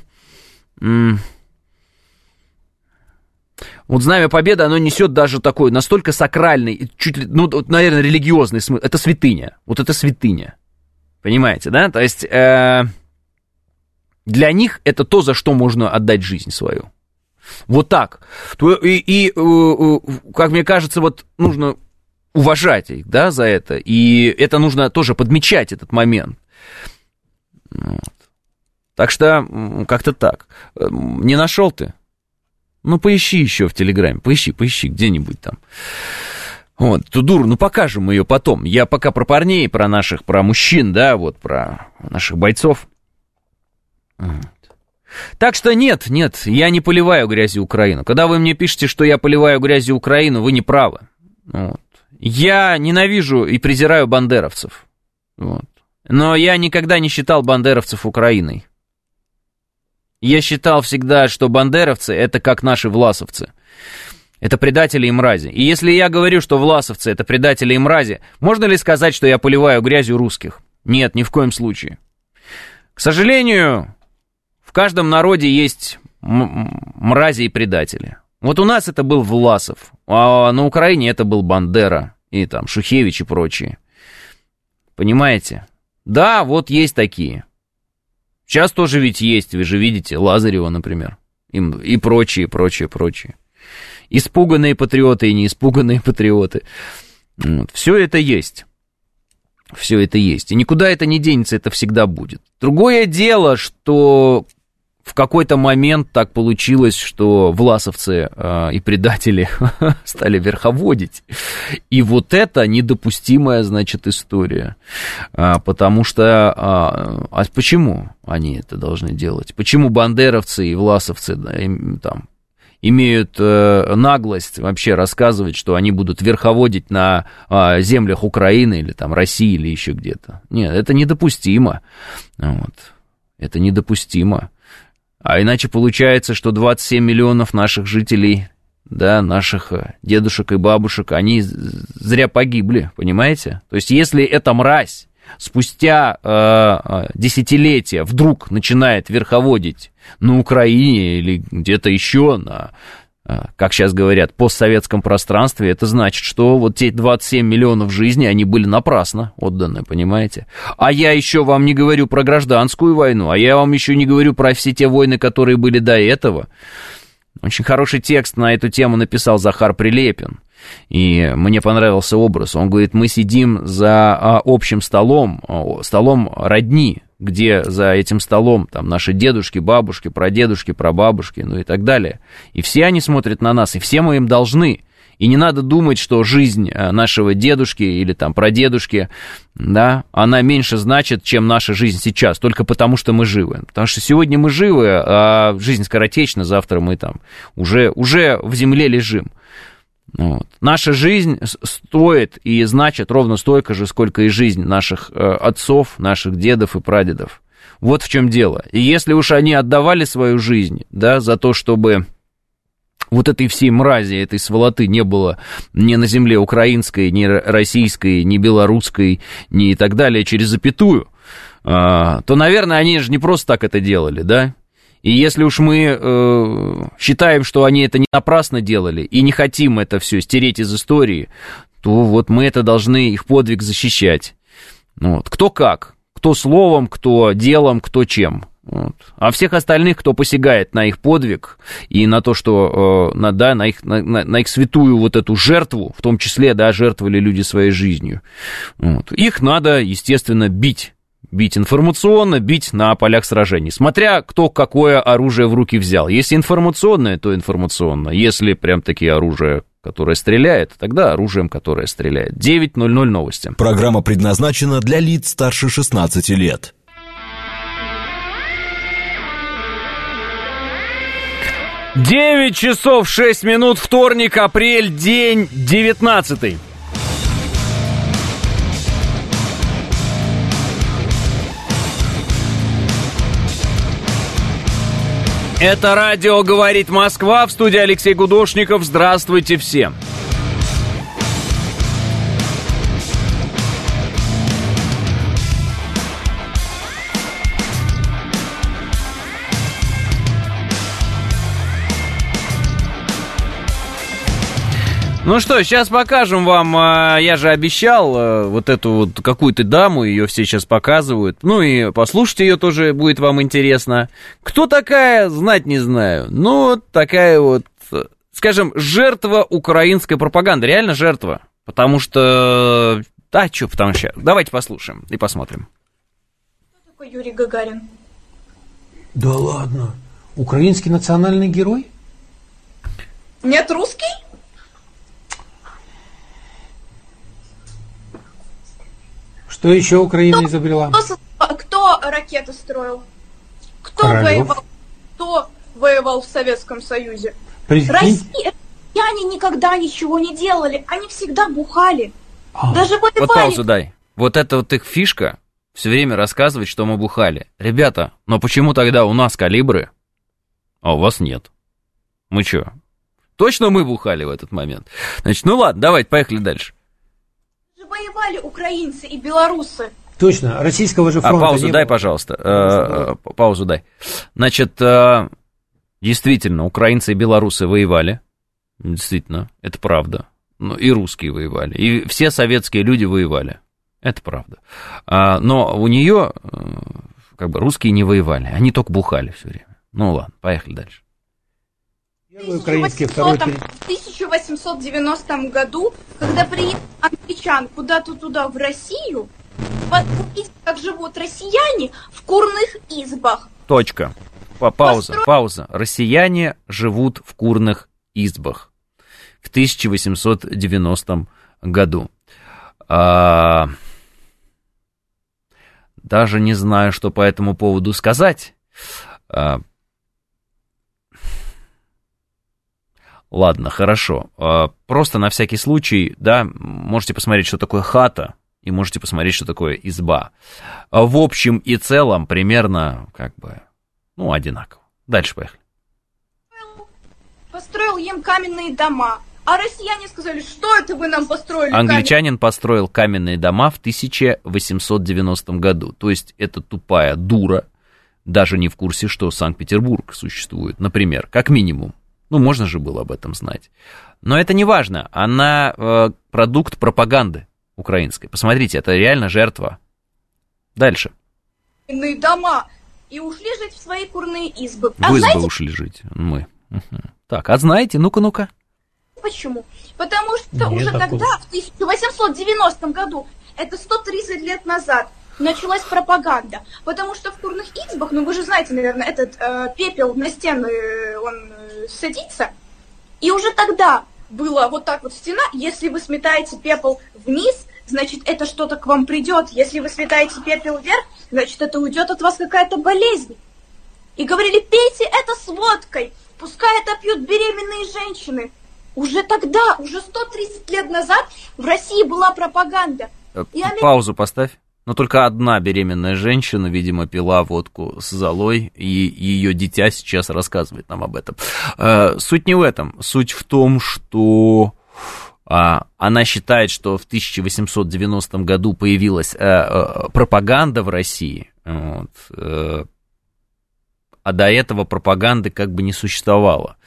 Вот знамя победы, оно несет даже такой настолько сакральный, чуть ли, ну, наверное, религиозный смысл. Это святыня. Вот это святыня. Понимаете, да? То есть э, для них это то, за что можно отдать жизнь свою. Вот так. И, и э, как мне кажется, вот нужно уважать их, да, за это. И это нужно тоже подмечать, этот момент. Вот. Так что как-то так. Не нашел ты? Ну, поищи еще в Телеграме, поищи, поищи где-нибудь там. Вот, эту дуру, ну покажем ее потом. Я пока про парней, про наших, про мужчин, да, вот, про наших бойцов. Вот. Так что нет, нет, я не поливаю грязью Украину. Когда вы мне пишете, что я поливаю грязью Украину, вы не правы. Вот. Я ненавижу и презираю бандеровцев. Вот. Но я никогда не считал бандеровцев Украиной. Я считал всегда, что бандеровцы — это как наши власовцы. Это предатели и мрази. И если я говорю, что власовцы — это предатели и мрази, можно ли сказать, что я поливаю грязью русских? Нет, ни в коем случае. К сожалению, в каждом народе есть мрази и предатели. Вот у нас это был Власов, а на Украине это был Бандера и там Шухевич и прочие. Понимаете? Да, вот есть такие. Сейчас тоже ведь есть, вы же видите, Лазарева, например, и, и прочие, прочие, прочие. Испуганные патриоты и неиспуганные патриоты. Вот. Все это есть. Все это есть. И никуда это не денется, это всегда будет. Другое дело, что в какой-то момент так получилось, что власовцы э, и предатели стали верховодить. И вот это недопустимая, значит, история. А, потому что... А, а почему они это должны делать? Почему бандеровцы и власовцы, да, им, там, имеют э, наглость вообще рассказывать, что они будут верховодить на э, землях Украины или там России или еще где-то? Нет, это недопустимо. Вот. Это недопустимо. А иначе получается, что двадцать семь миллионов наших жителей, да, наших дедушек и бабушек, они зря погибли, понимаете? То есть если эта мразь спустя э, десятилетия вдруг начинает верховодить на Украине или где-то еще на, э, как сейчас говорят, постсоветском пространстве, это значит, что вот те двадцать семь миллионов жизней, они были напрасно отданы, понимаете? А я еще вам не говорю про гражданскую войну, а я вам еще не говорю про все те войны, которые были до этого. Очень хороший текст на эту тему написал Захар Прилепин. И мне понравился образ. Он говорит, мы сидим за общим столом, столом родни, где за этим столом там наши дедушки, бабушки, прадедушки, прабабушки, ну и так далее. И все они смотрят на нас, и все мы им должны. И не надо думать, что жизнь нашего дедушки или там прадедушки, да, она меньше значит, чем наша жизнь сейчас, только потому что мы живы. Потому что сегодня мы живы, а жизнь скоротечна, завтра мы там уже, уже в земле лежим. Вот. Наша жизнь стоит и значит ровно столько же, сколько и жизнь наших э, отцов, наших дедов и прадедов. Вот в чем дело. И если уж они отдавали свою жизнь, да, за то, чтобы вот этой всей мрази, этой сволоты не было ни на земле украинской, ни российской, ни белорусской, ни и так далее через запятую, э, то, наверное, они же не просто так это делали, да? И если уж мы э, считаем, что они это не напрасно делали, и не хотим это все стереть из истории, то вот мы это должны, их подвиг защищать. Вот. Кто как, кто словом, кто делом, кто чем. Вот. А всех остальных, кто посягает на их подвиг и на то, что, э, на, да, на, их, на, на их святую вот эту жертву, в том числе, да, жертвовали люди своей жизнью, вот. Их надо, естественно, бить. Бить информационно, бить на полях сражений. Смотря кто какое оружие в руки взял. Если информационное, то информационно. Если прям такие оружия, которое стреляет, тогда оружием, которое стреляет. девять ноль ноль новости. Программа предназначена для лиц старше шестнадцати лет. девять часов шесть минут, вторник, апрель, день девятнадцатый. Это радио «Говорит Москва», в студии Алексей Гудошников. Здравствуйте всем. Ну что, сейчас покажем вам, я же обещал, вот эту вот какую-то даму, ее все сейчас показывают. Ну и послушать ее тоже будет вам интересно. Кто такая, знать не знаю. Ну, такая вот, скажем, жертва украинской пропаганды. Реально жертва. Потому что... Да, что потому что... Давайте послушаем и посмотрим. Кто такой Юрий Гагарин? Да ладно. Украинский национальный герой? Нет, русский? Что еще Украина кто, изобрела? Кто, кто ракеты строил? Кто Королев. воевал? Кто воевал в Советском Союзе? Прикинь? Россия. И они никогда ничего не делали. Они всегда бухали. А. Даже воевали. Вот паузу дай. Вот это вот их фишка. Все время рассказывать, что мы бухали. Ребята, но почему тогда у нас калибры, а у вас нет? Мы что? Точно мы бухали в этот момент? Значит, ну ладно, давайте, поехали дальше. Воевали украинцы и белорусы. Точно, российского же фронта А паузу не дай, было. пожалуйста. Э, паузу дай. Значит, э, действительно, украинцы и белорусы воевали. Действительно, это правда. Ну, и русские воевали. И все советские люди воевали. Это правда. А, но у нее, как бы, русские не воевали. Они только бухали все время. Ну ладно, поехали дальше. Первый украинский, второй... В тысяча восемьсот девяностом году, когда приехал англичан куда-то туда, в Россию, посмотрите, как живут россияне в курных избах. Точка. Пауза, Постро... пауза. Россияне живут в курных избах в тысяча восемьсот девяностом году. А... Даже не знаю, что по этому поводу сказать. А... Ладно, хорошо. Просто на всякий случай, да, можете посмотреть, что такое хата, и можете посмотреть, что такое изба. В общем и целом примерно, как бы, ну, одинаково. Дальше поехали. Построил им каменные дома. А россияне сказали, что это вы нам построили? Англичанин построил каменные дома в тысяча восемьсот девяностом году. То есть эта тупая дура даже не в курсе, что Санкт-Петербург существует, например, как минимум. Ну, можно же было об этом знать. Но это не важно. Она э, продукт пропаганды украинской. Посмотрите, это реально жертва. Дальше. Каменные дома. И ушли жить в свои курные избы. В А избы знаете, ушли жить. Мы. Угу. Так, а знаете? Ну-ка, ну-ка. почему? Потому что Нет, уже откуда? тогда, в тысяча восемьсот девяностом году, это сто тридцать лет назад, началась пропаганда. Потому что в курных избах, ну вы же знаете, наверное, этот э, пепел на стены, он э, садится. И уже тогда была вот так вот стена, если вы сметаете пепел вниз, значит, это что-то к вам придет. Если вы сметаете пепел вверх, значит, это уйдет от вас какая-то болезнь. И говорили, пейте это с водкой, пускай это пьют беременные женщины. Уже тогда, уже сто тридцать лет назад в России была пропаганда. И Америка... Паузу поставь. Но только одна беременная женщина, видимо, пила водку с золой, и ее дитя сейчас рассказывает нам об этом. Э, суть не в этом. Суть в том, что э, она считает, что в тысяча восемьсот девяностом году появилась э, э, пропаганда в России, вот, э, а до этого пропаганды как бы не существовало.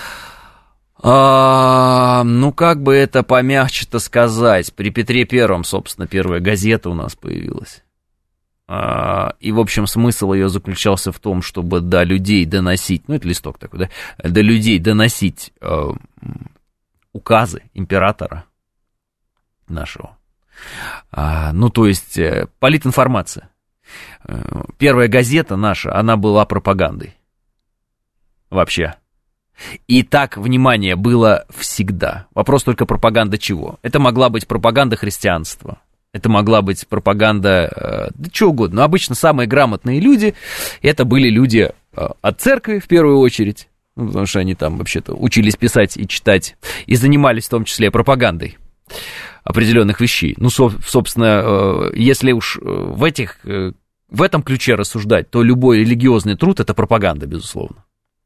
А, ну, как бы это помягче-то сказать. При Петре Первом, собственно, первая газета у нас появилась. А, и, в общем, смысл ее заключался в том, чтобы до людей доносить, ну, это листок такой, да, до людей доносить э, указы императора нашего. А, ну, то есть, э, политинформация. Э, первая газета наша, она была пропагандой. Вообще. И так, внимание, было всегда. Вопрос только пропаганда чего? Это могла быть пропаганда христианства. Это могла быть пропаганда, да чего угодно. Но обычно самые грамотные люди, это были люди от церкви, в первую очередь. Ну, потому что они там вообще-то учились писать и читать. И занимались в том числе пропагандой определенных вещей. Ну, собственно, если уж в, этих, в этом ключе рассуждать, то любой религиозный труд – это пропаганда, безусловно.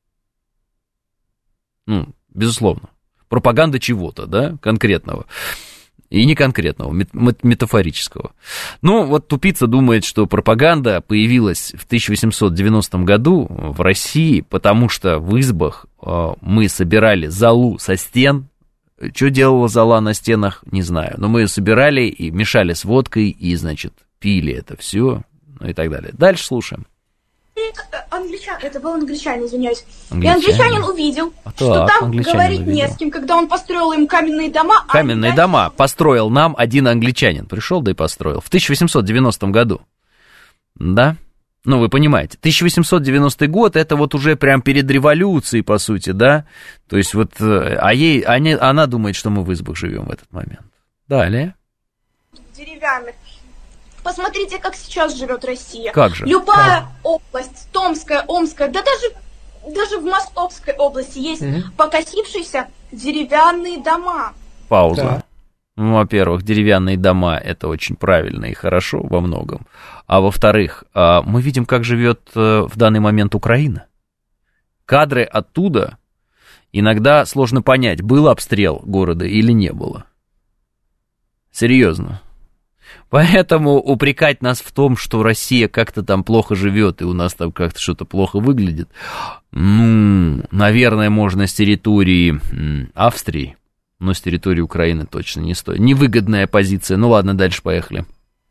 Ну, безусловно. Пропаганда чего-то, да, конкретного. И не конкретного, метафорического. Ну, вот тупица думает, что пропаганда появилась в тысяча восемьсот девяностом году в России, потому что в избах мы собирали золу со стен. Что делала зола на стенах, не знаю. Но мы ее собирали и мешали с водкой, и, значит, пили это все, ну и так далее. Дальше слушаем. Англичан, это был англичанин, извиняюсь. Англичанин. И англичанин увидел, а что так, там говорить увидел. не с кем, когда он построил им каменные дома. Каменные а дома построил нам один англичанин. Пришел, да и построил. В тысяча восемьсот девяностом году. Да? Ну, вы понимаете. тысяча восемьсот девяностый год, это вот уже прям перед революцией, по сути, да? То есть вот, а ей, они, она думает, что мы в избах живем в этот момент. Далее. Деревянных. Посмотрите, как сейчас живет Россия. Как же? Любая Как? область, Томская, Омская, да даже, даже в Московской области есть Мгм. покосившиеся деревянные дома. Пауза. Да. Ну, во-первых, деревянные дома — это очень правильно и хорошо во многом. А во-вторых, а, мы видим, как живет э, в данный момент Украина. Кадры оттуда иногда сложно понять, был обстрел города или не было. Серьезно. Поэтому упрекать нас в том, что Россия как-то там плохо живет и у нас там как-то что-то плохо выглядит, ну, наверное, можно с территории м, Австрии, но с территории Украины точно не стоит. Невыгодная позиция. Ну ладно, дальше поехали.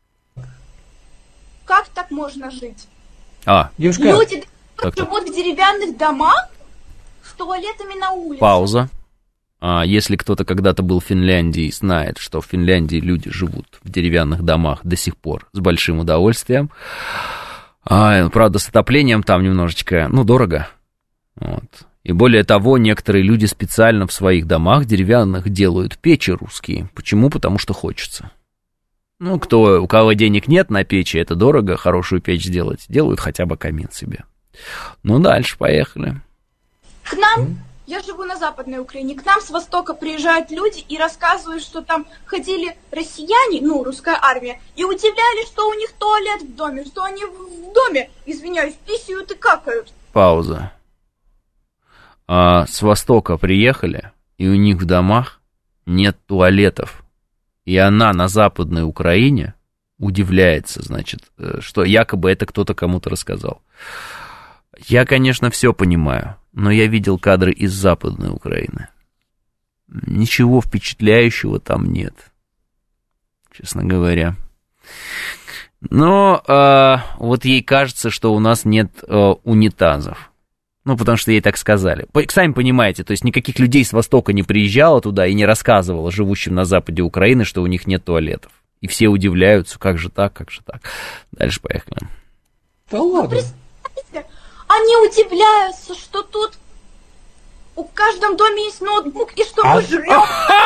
Как так можно жить? А, Девушка, Люди Так, так. живут в деревянных домах с туалетами на улице. пауза. А, если кто-то когда-то был в Финляндии, знает, что в Финляндии люди живут в деревянных домах до сих пор с большим удовольствием. А, правда, с отоплением там немножечко, ну, дорого. Вот. И более того, некоторые люди специально в своих домах деревянных делают печи русские. Почему? Потому что хочется. Ну, кто, у кого денег нет на печи, это дорого, хорошую печь сделать, делают хотя бы камин себе. Ну, дальше поехали. К нам, я живу на Западной Украине, к нам с Востока приезжают люди и рассказывают, что там ходили россияне, ну, русская армия, и удивлялись, что у них туалет в доме, что они в доме, извиняюсь, писают и какают. Пауза. А, с Востока приехали, и у них в домах нет туалетов. И она на Западной Украине удивляется, значит, что якобы это кто-то кому-то рассказал. Я, конечно, все понимаю, но я видел кадры из Западной Украины. Ничего впечатляющего там нет, честно говоря. Но э, вот ей кажется, что у нас нет э, унитазов. Ну, потому что ей так сказали. Сами понимаете, то есть никаких людей с Востока не приезжало туда и не рассказывало живущим на западе Украины, что у них нет туалетов. И все удивляются, как же так, как же так. Дальше поехали. да ладно. Они удивляются, что тут в каждом доме есть ноутбук, и что А- мы жрем.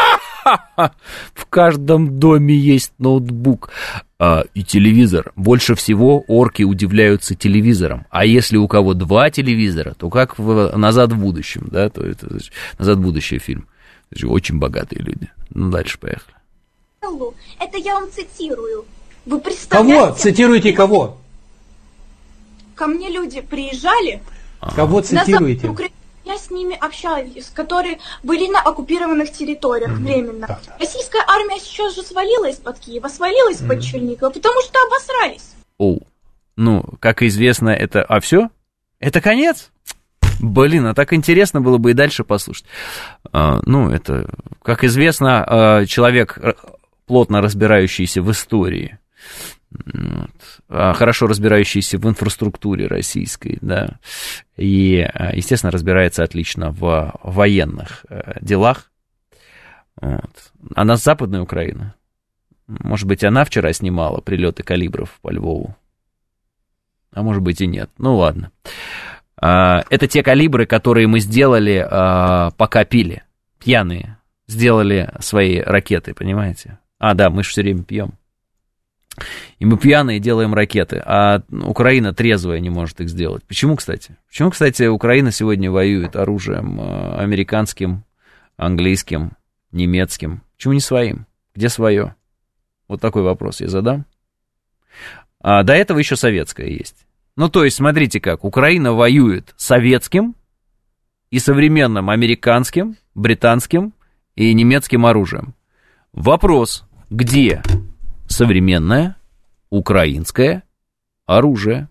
В каждом доме есть ноутбук а, и телевизор. Больше всего орки удивляются телевизором. А если у кого два телевизора, то как в «Назад в будущем», да, то это «Назад в будущее» фильм. Это же очень богатые люди. Ну, дальше поехали. Это я вам цитирую. Вы представляете? Кого? Цитируйте кого? Ко мне люди приезжали, Кого на цитируете? Западную Украину, я с ними общаюсь, которые были на оккупированных территориях временно. да, да. Российская армия сейчас же свалила из-под Киева, свалила из-под Чернигова, потому что обосрались. Оу. Ну, как известно, это... А все? Это конец? Блин, а так интересно было бы и дальше послушать. А, ну, это, как известно, а, человек, плотно разбирающийся в истории, вот, а, хорошо разбирающийся в инфраструктуре российской, да, и, естественно, разбирается отлично в военных делах. Вот. Она с Западной Украины. Может быть, она вчера снимала прилеты калибров по Львову. А может быть и нет. Ну ладно. Это те калибры, которые мы сделали, пока пили. Пьяные. Сделали свои ракеты, понимаете? А, да, мы же все время пьем. И мы пьяные делаем ракеты, а Украина трезвая не может их сделать. Почему, кстати? Почему, кстати, Украина сегодня воюет оружием американским, английским, немецким? Почему не своим? Где свое? Вот такой вопрос я задам. А до этого еще советское есть. Ну, то есть, смотрите как, Украина воюет советским и современным американским, британским и немецким оружием. Вопрос, где современное украинское оружие?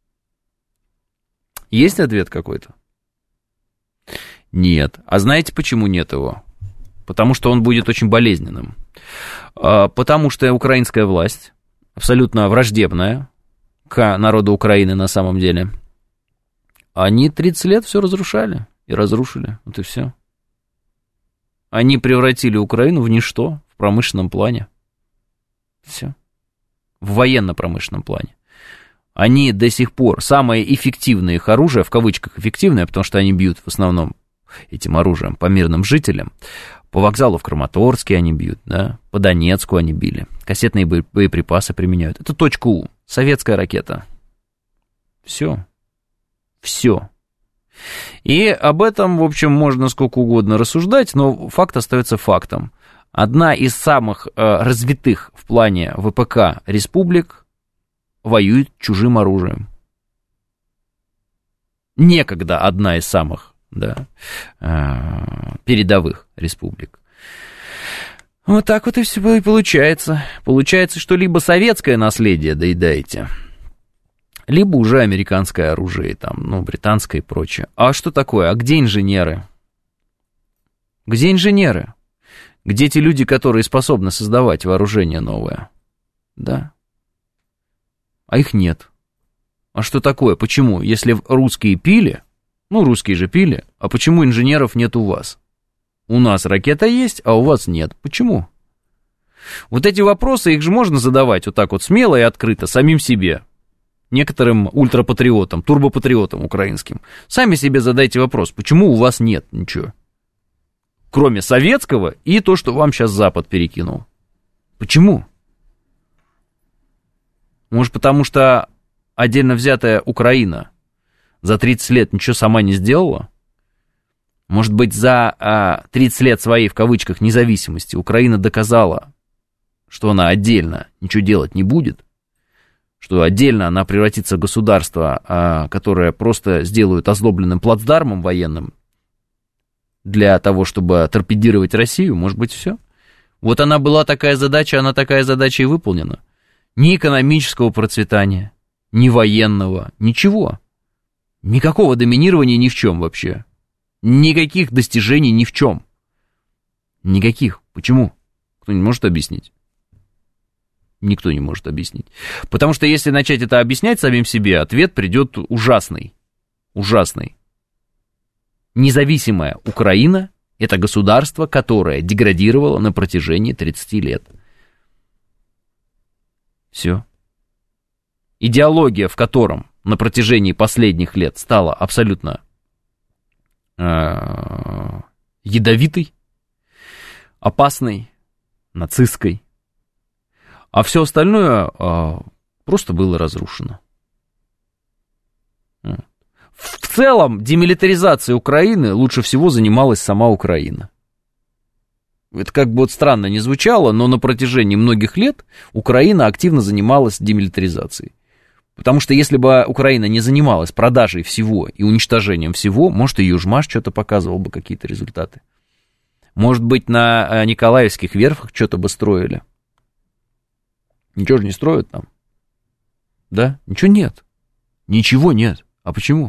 Есть ответ какой-то? Нет. А знаете, почему нет его? Потому что он будет очень болезненным. Потому что украинская власть абсолютно враждебная к народу Украины на самом деле. Они тридцать лет все разрушали и разрушили. Вот и все. Они превратили Украину в ничто в промышленном плане. Все. В военно-промышленном плане. Они до сих пор, самое эффективное их оружие, в кавычках эффективное, потому что они бьют в основном этим оружием по мирным жителям, По вокзалу в Краматорске они бьют, да, по Донецку они били, кассетные боеприпасы применяют. Это точка У, советская ракета. Все. Все. И об этом, в общем, можно сколько угодно рассуждать, но факт остается фактом. Одна из самых э, развитых в плане ВПК республик воюет чужим оружием. Некогда одна из самых, да, э, передовых республик. Вот так вот и все и получается. Получается, что либо советское наследие доедаете, либо уже американское оружие, там, ну, британское и прочее. А что такое? А где инженеры? Где инженеры? Где те люди, которые способны создавать вооружение новое? Да. А их нет. А что такое? Почему? Если русские пили, ну, русские же пили, а почему инженеров нет у вас? У нас ракета есть, а у вас нет. Почему? Вот эти вопросы, их же можно задавать вот так вот смело и открыто самим себе. Некоторым ультрапатриотам, турбопатриотам украинским. Сами себе задайте вопрос, почему у вас нет ничего? Кроме советского и то, что вам сейчас Запад перекинул. Почему? Может, потому что отдельно взятая Украина за тридцать лет ничего сама не сделала? Может быть, за а, тридцать лет своей, в кавычках, независимости Украина доказала, что она отдельно ничего делать не будет? Что отдельно она превратится в государство, а, которое просто сделают озлобленным плацдармом военным для того, чтобы торпедировать Россию? Может быть, все? Вот она была такая задача, она такая задача и выполнена. Ни экономического процветания, ни военного, ничего. Никакого доминирования ни в чем вообще. Никаких достижений ни в чем. Никаких. Почему? Кто-нибудь может объяснить? Никто не может объяснить. Потому что если начать это объяснять самим себе, ответ придет ужасный. Ужасный. Независимая Украина – это государство, которое деградировало на протяжении тридцати лет. Все. Идеология, в котором на протяжении последних лет стала абсолютно э, ядовитой, опасной, нацистской, а все остальное э, просто было разрушено. В целом, демилитаризацией Украины лучше всего занималась сама Украина. Это как бы вот странно не звучало, но на протяжении многих лет Украина активно занималась демилитаризацией. Потому что если бы Украина не занималась продажей всего и уничтожением всего, может, и Южмаш что-то показывал бы, какие-то результаты. Может быть, на Николаевских верфях что-то бы строили. Ничего же не строят там. Да? Ничего нет. Ничего нет. А почему?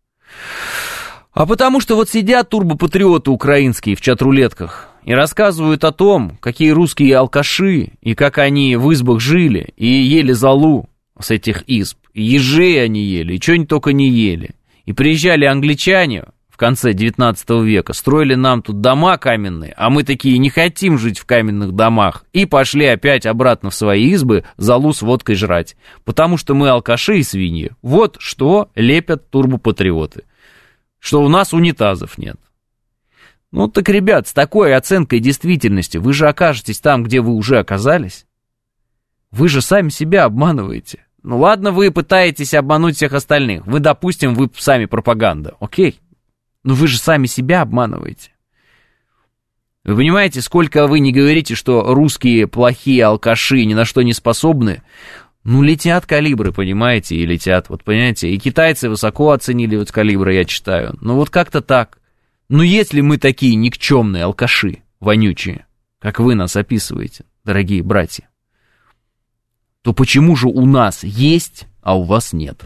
А потому что вот сидят турбопатриоты украинские в чат-рулетках и рассказывают о том, какие русские алкаши, и как они в избах жили, и ели золу с этих изб, и ежей они ели, и что они только не ели. И приезжали англичане в конце девятнадцатого века, строили нам тут дома каменные, а мы такие не хотим жить в каменных домах, и пошли опять обратно в свои избы золу с водкой жрать, потому что мы алкаши и свиньи. Вот что лепят турбопатриоты, что у нас унитазов нет. Ну так, ребят, с такой оценкой действительности вы же окажетесь там, где вы уже оказались. Вы же сами себя обманываете. Ну ладно, вы пытаетесь обмануть всех остальных. Вы, допустим, вы сами пропаганда. Окей. Но вы же сами себя обманываете. Вы понимаете, сколько вы не говорите, что русские плохие алкаши ни на что не способны, ну летят калибры, понимаете, и летят, вот понимаете, и китайцы высоко оценили вот калибры, я читаю. Ну вот как-то так. Ну если мы такие никчемные алкаши, вонючие, как вы нас описываете, дорогие братья, то почему же у нас есть, а у вас нет?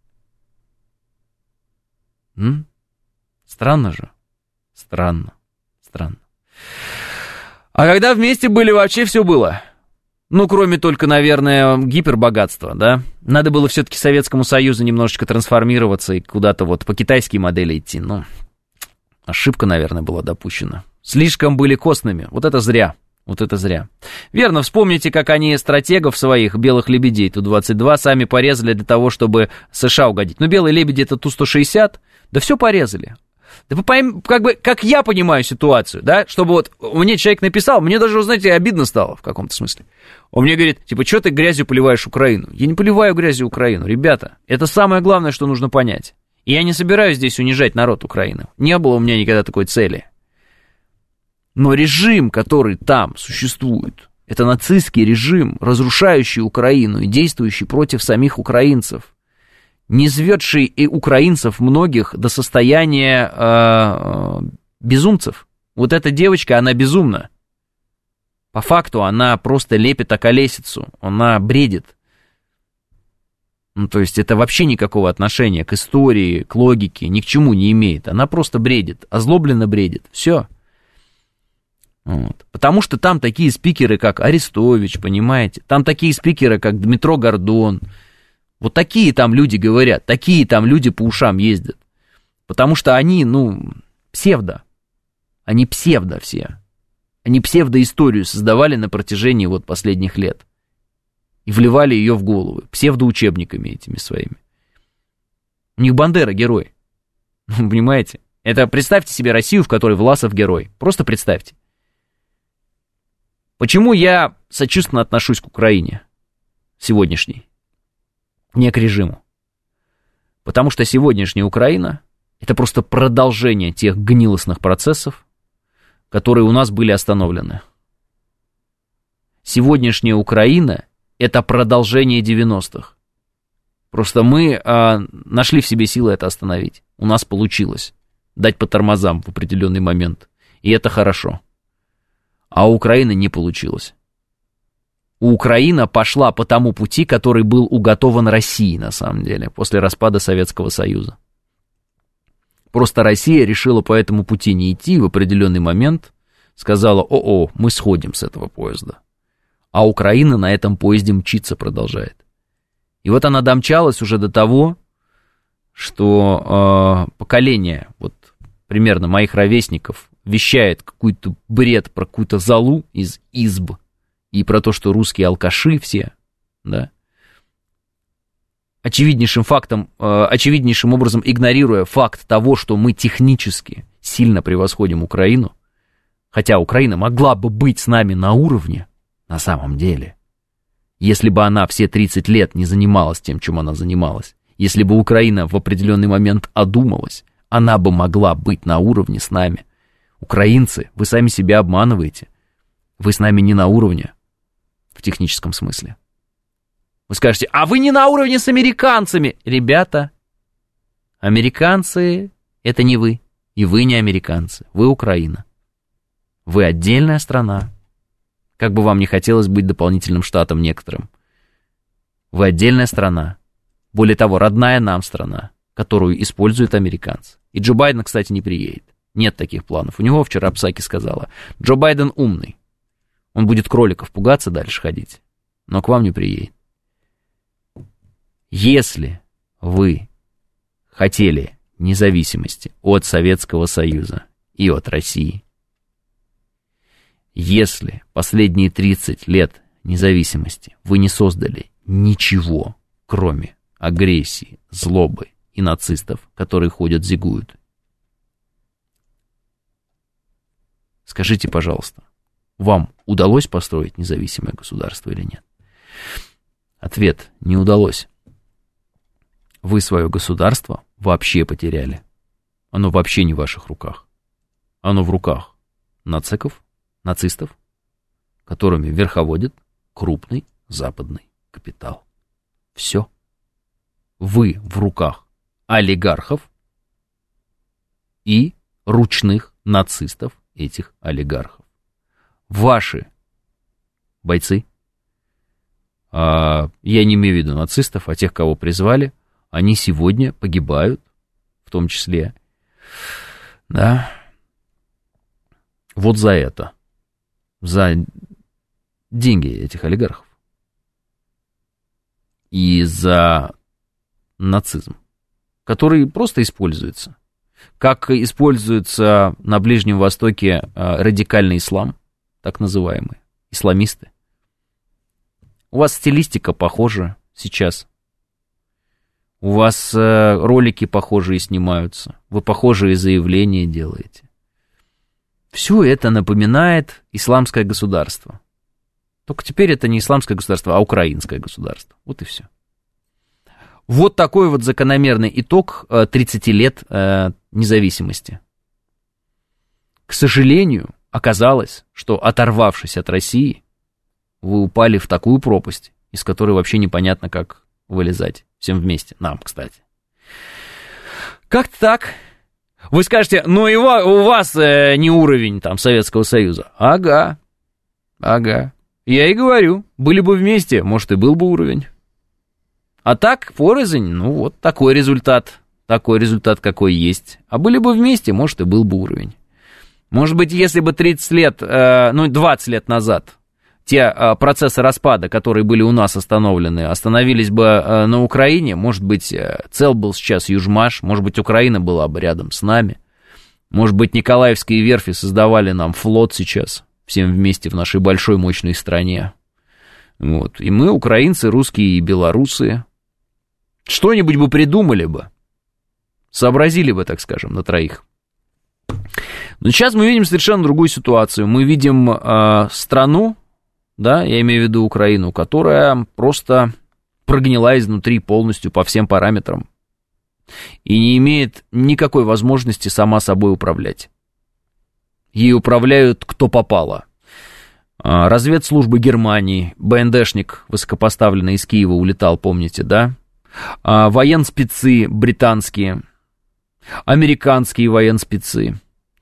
М? Странно же. Странно. Странно. А когда вместе были, вообще все было. Ну, кроме только, наверное, гипербогатства, да? Надо было все-таки Советскому Союзу немножечко трансформироваться и куда-то вот по китайской модели идти. Ну, ошибка, наверное, была допущена. Слишком были костными. Вот это зря. Вот это зря. Верно, вспомните, как они стратегов своих, белых лебедей Ту двадцать два, сами порезали для того, чтобы США угодить. Ну, белые лебеди — это Ту сто шестьдесят, да все порезали. Да вы пойм, как бы, как я понимаю ситуацию, да, чтобы вот мне человек написал, мне даже, знаете, обидно стало в каком-то смысле. Он мне говорит, типа, что ты грязью поливаешь Украину? Я не поливаю грязью Украину, ребята. Это самое главное, что нужно понять. И я не собираюсь здесь унижать народ Украины. Не было у меня никогда такой цели. Но режим, который там существует, это нацистский режим, разрушающий Украину и действующий против самих украинцев, низведший и украинцев многих до состояния э, безумцев. Вот эта девочка, она безумна. По факту она просто лепит околесицу, она бредит. Ну, то есть это вообще никакого отношения к истории, к логике, ни к чему не имеет. Она просто бредит, озлобленно бредит. Все. Вот. Потому что там такие спикеры, как Арестович, понимаете? Там такие спикеры, как Дмитро Гордон. Вот такие там люди говорят, такие там люди по ушам ездят. Потому что они, ну, псевдо. Они псевдо все. Они псевдоисторию создавали на протяжении вот последних лет. И вливали ее в головы. Псевдоучебниками этими своими. У них Бандера герой. Понимаете? Это представьте себе Россию, в которой Власов герой. Просто представьте. Почему я сочувственно отношусь к Украине сегодняшней? Не к режиму. Потому что сегодняшняя Украина — это просто продолжение тех гнилостных процессов, которые у нас были остановлены. Сегодняшняя Украина — это продолжение девяностых. Просто мы а, нашли в себе силы это остановить. У нас получилось дать по тормозам в определенный момент. И это хорошо. А у Украины не получилось. Украина пошла по тому пути, который был уготован России, на самом деле, после распада Советского Союза. Просто Россия решила по этому пути не идти, в определенный момент сказала: о-о, мы сходим с этого поезда. А Украина на этом поезде мчиться продолжает. И вот она домчалась уже до того, что э, поколение, вот примерно моих ровесников, вещает какой-то бред про какую-то залу из изб, и про то, что русские алкаши все, да, очевиднейшим фактом, э, очевиднейшим образом игнорируя факт того, что мы технически сильно превосходим Украину, хотя Украина могла бы быть с нами на уровне, на самом деле, если бы она все тридцать лет не занималась тем, чем она занималась, если бы Украина в определенный момент одумалась, она бы могла быть на уровне с нами. Украинцы, вы сами себя обманываете, вы с нами не на уровне. В техническом смысле. Вы скажете, а вы не на уровне с американцами. Ребята, американцы — это не вы. И вы не американцы. Вы Украина. Вы отдельная страна. Как бы вам не хотелось быть дополнительным штатом некоторым. Вы отдельная страна. Более того, родная нам страна, которую используют американцы. И Джо Байден, кстати, не приедет. Нет таких планов. У него вчера Псаки сказала: Джо Байден умный. Он будет кроликов пугаться, дальше ходить, но к вам не приедет. Если вы хотели независимости от Советского Союза и от России, если последние тридцать лет независимости вы не создали ничего, кроме агрессии, злобы и нацистов, которые ходят, зигуют, скажите, пожалуйста, вам удалось построить независимое государство или нет? Ответ: не удалось. Вы свое государство вообще потеряли. Оно вообще не в ваших руках. Оно в руках нациков, нацистов, которыми верховодит крупный западный капитал. Все. Вы в руках олигархов и ручных нацистов этих олигархов. Ваши бойцы, а, я не имею в виду нацистов, а тех, кого призвали, они сегодня погибают, в том числе, да, вот за это, за деньги этих олигархов и за нацизм, который просто используется, как используется на Ближнем Востоке радикальный ислам, так называемые, исламисты. У вас стилистика похожа сейчас. У вас э, ролики похожие снимаются, вы похожие заявления делаете. Все это напоминает исламское государство. Только теперь это не исламское государство, а украинское государство. Вот и все. Вот такой вот закономерный итог тридцати лет э, независимости. К сожалению, оказалось, что, оторвавшись от России, вы упали в такую пропасть, из которой вообще непонятно, как вылезать. Всем вместе. Нам, кстати. Как-то так. Вы скажете, ну и у вас э, не уровень там Советского Союза. Ага. Ага. Я и говорю, были бы вместе, может, и был бы уровень. А так, порознь, ну вот такой результат. Такой результат, какой есть. А были бы вместе, может, и был бы уровень. Может быть, если бы тридцать лет, э, ну, двадцать лет назад те э, процессы распада, которые были у нас остановлены, остановились бы э, на Украине, может быть, э, цел был сейчас Южмаш, может быть, Украина была бы рядом с нами, может быть, Николаевские верфи создавали нам флот сейчас, всем вместе в нашей большой мощной стране. Вот. И мы, украинцы, русские и белорусы, что-нибудь бы придумали бы, сообразили бы, так скажем, на троих. Но сейчас мы видим совершенно другую ситуацию. Мы видим э, страну, да, я имею в виду Украину, которая просто прогнила изнутри полностью по всем параметрам и не имеет никакой возможности сама собой управлять. Ей управляют кто попало. Разведслужбы Германии, БНДшник высокопоставленный из Киева улетал, помните, да? Военспецы британские, американские военспецы,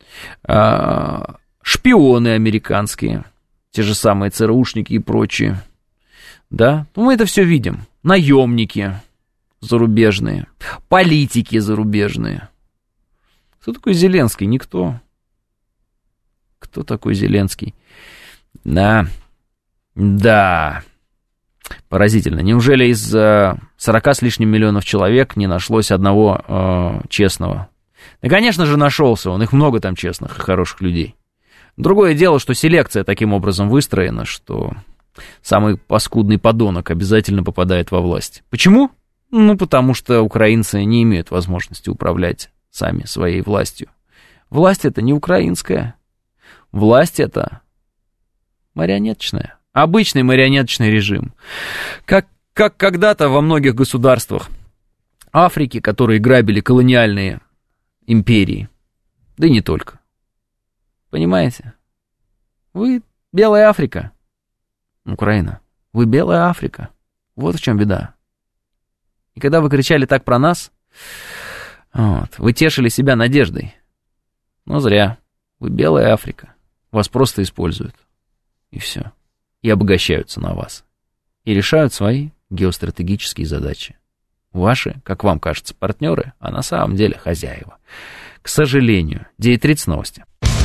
шпионы американские, те же самые ЦРУшники и прочие, да? Ну, мы это все видим. Наемники зарубежные, политики зарубежные. Кто такой Зеленский? Никто. Кто такой Зеленский? Да, да, поразительно. Неужели из сорока с лишним миллионов человек не нашлось одного э, честного? Да, конечно же, нашелся, он, их много там честных и хороших людей. Другое дело, что селекция таким образом выстроена, что самый паскудный подонок обязательно попадает во власть. Почему? Ну, потому что украинцы не имеют возможности управлять сами своей властью. Власть это не украинская. Власть это марионеточная. Обычный марионеточный режим. Как, как когда-то во многих государствах Африки, которые грабили колониальные империи. Да и не только. Понимаете? Вы белая Африка. Украина. Вы белая Африка. Вот в чем беда. И когда вы кричали так про нас, вот, вы тешили себя надеждой. Но зря. Вы белая Африка. Вас просто используют. И все. И обогащаются на вас. И решают свои геостратегические задачи. Ваши, как вам кажется, партнеры, а на самом деле хозяева. К сожалению. девять тридцать новости.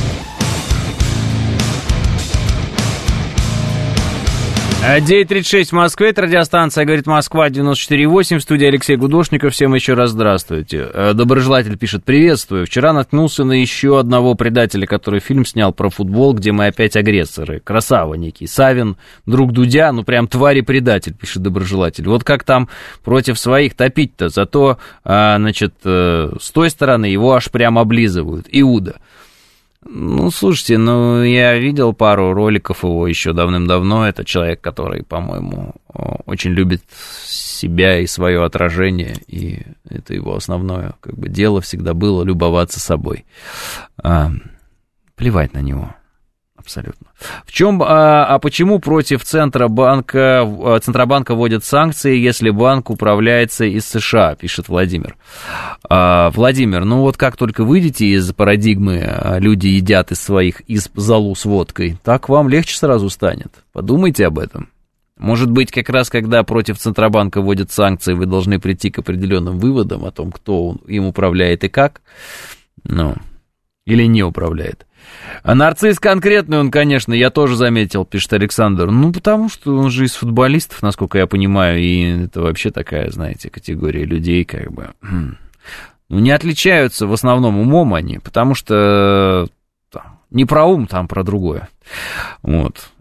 девять тридцать шесть в Москве, это радиостанция «Говорит Москва», девяносто четыре восемь, в студии Алексей Гудошников, всем еще раз здравствуйте. Доброжелатель пишет: приветствую, вчера наткнулся на еще одного предателя, который фильм снял про футбол, где мы опять агрессоры. Красава некий, Савин, друг Дудя, ну прям тварь-предатель, пишет доброжелатель. Вот как там против своих топить-то, зато, значит, с той стороны его аж прям облизывают. Иуда. Ну, слушайте, ну, я видел пару роликов его еще давным-давно. Это человек, который, по-моему, очень любит себя и свое отражение, и это его основное, как бы, дело всегда было любоваться собой. А, плевать на него. Абсолютно. В чем, а, а почему против Центробанка, Центробанка вводят санкции, если банк управляется из США, пишет Владимир. А, Владимир, ну вот как только выйдете из парадигмы «люди едят из своих из залу с водкой», так вам легче сразу станет. Подумайте об этом. Может быть, как раз когда против Центробанка вводят санкции, вы должны прийти к определенным выводам о том, кто им управляет и как, ну, или не управляет. А нарцисс конкретный он, конечно, я тоже заметил, пишет Александр. Ну, потому что он же из футболистов, насколько я понимаю, и это вообще такая, знаете, категория людей, как бы, ну, не отличаются в основном умом они, потому что там, не про ум, там про другое. Вот.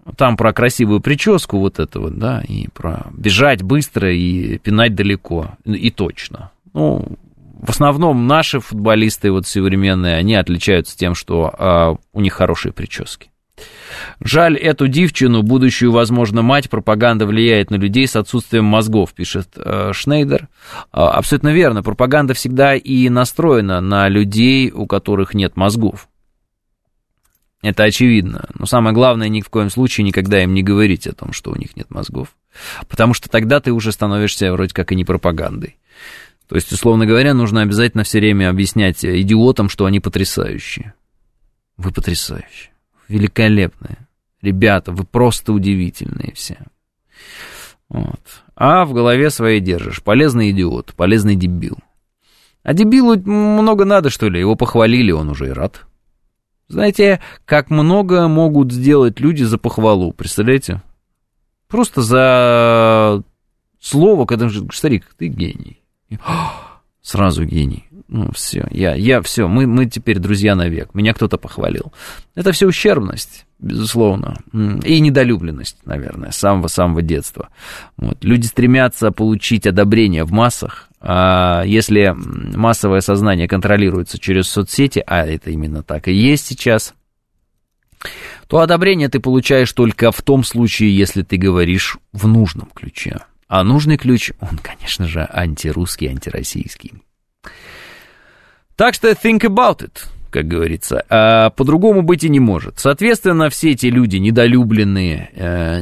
Там про красивую прическу вот это вот, да, и про бежать быстро и пинать далеко, и точно. Ну, в основном наши футболисты вот современные, они отличаются тем, что а, у них хорошие прически. Жаль эту девчину, будущую, возможно, мать, пропаганда влияет на людей с отсутствием мозгов, пишет э, Шнейдер. А, абсолютно верно, пропаганда всегда и настроена на людей, у которых нет мозгов. Это очевидно. Но самое главное, ни в коем случае никогда им не говорить о том, что у них нет мозгов. Потому что тогда ты уже становишься вроде как и не пропагандой. То есть, условно говоря, нужно обязательно все время объяснять идиотам, что они потрясающие. Вы потрясающие. Великолепные. Ребята, вы просто удивительные все. Вот. А в голове своей держишь. Полезный идиот, полезный дебил. А дебилу много надо, что ли? Его похвалили, он уже и рад. Знаете, как много могут сделать люди за похвалу, представляете? Просто за слово, когда же, старик, ты гений. Сразу гений. Ну, все, я, я, все, мы, мы теперь друзья навек. Меня кто-то похвалил. Это все ущербность, безусловно. И недолюбленность, наверное, с самого-самого детства. Вот. Люди стремятся получить одобрение в массах. А если массовое сознание контролируется через соцсети, а это именно так и есть сейчас, то одобрение ты получаешь только в том случае, если ты говоришь в нужном ключе. А нужный ключ, он, конечно же, антирусский, антироссийский. Так что think about it, как говорится. А по-другому быть и не может. Соответственно, все эти люди недолюбленные, э,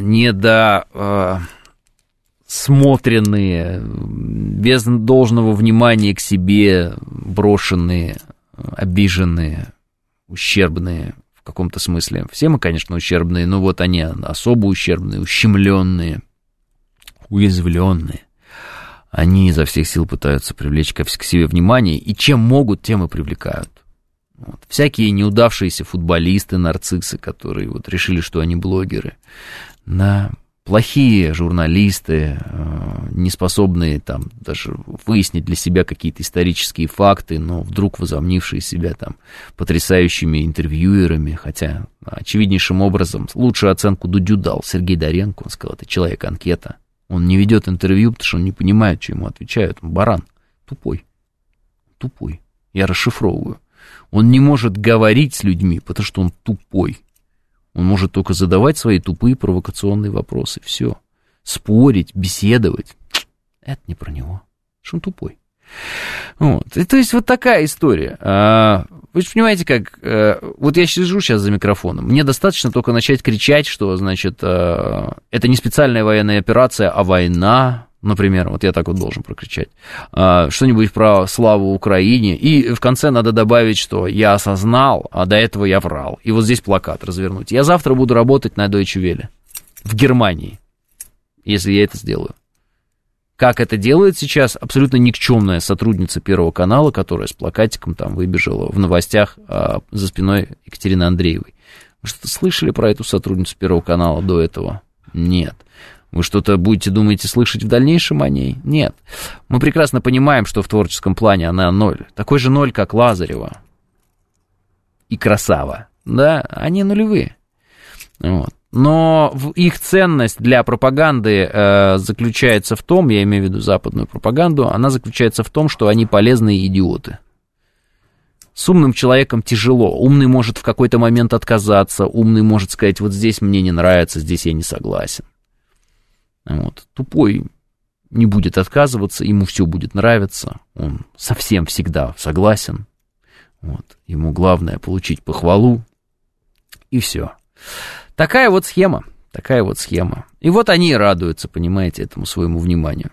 недосмотренные, без должного внимания к себе, брошенные, обиженные, ущербные в каком-то смысле. Все мы, конечно, ущербные, но вот они особо ущербные, ущемленные, уязвленные. Они изо всех сил пытаются привлечь к себе внимание, и чем могут, тем и привлекают. Вот. Всякие неудавшиеся футболисты, нарциссы, которые вот решили, что они блогеры, да, плохие журналисты, неспособные там даже выяснить для себя какие-то исторические факты, но вдруг возомнившие себя там потрясающими интервьюерами, хотя очевиднейшим образом лучшую оценку Дудю дал Сергей Доренко, он сказал, это человек-анкета. Он не ведет интервью, потому что он не понимает, что ему отвечают. Он баран. Тупой. Тупой. Я расшифровываю. Он не может говорить с людьми, потому что он тупой. Он может только задавать свои тупые провокационные вопросы. Все. Спорить, беседовать. Это не про него. Что он тупой. Вот. И, то есть вот такая история. Вы же понимаете, как... Вот я сижу сейчас за микрофоном. Мне достаточно только начать кричать, что, значит, это не специальная военная операция, а война, например. Вот я так вот должен прокричать. Что-нибудь про славу Украине. И в конце надо добавить, что я осознал, а до этого я врал. И вот здесь плакат развернуть. Я завтра буду работать на Deutsche Welle в Германии, если я это сделаю. Как это делает сейчас абсолютно никчемная сотрудница Первого канала, которая с плакатиком там выбежала в новостях а, за спиной Екатерины Андреевой. Вы что-то слышали про эту сотрудницу Первого канала до этого? Нет. Вы что-то будете, думаете, слышать в дальнейшем о ней? Нет. Мы прекрасно понимаем, что в творческом плане она ноль. Такой же ноль, как Лазарева и Красава. Да, они нулевые. Вот. Но их ценность для пропаганды э, заключается в том, я имею в виду западную пропаганду, она заключается в том, что они полезные идиоты. С умным человеком тяжело. Умный может в какой-то момент отказаться, умный может сказать, вот здесь мне не нравится, здесь я не согласен. Вот. Тупой не будет отказываться, ему все будет нравиться, он совсем всегда согласен. Вот. Ему главное получить похвалу, и все. Такая вот схема, такая вот схема. И вот они и радуются, понимаете, этому своему вниманию.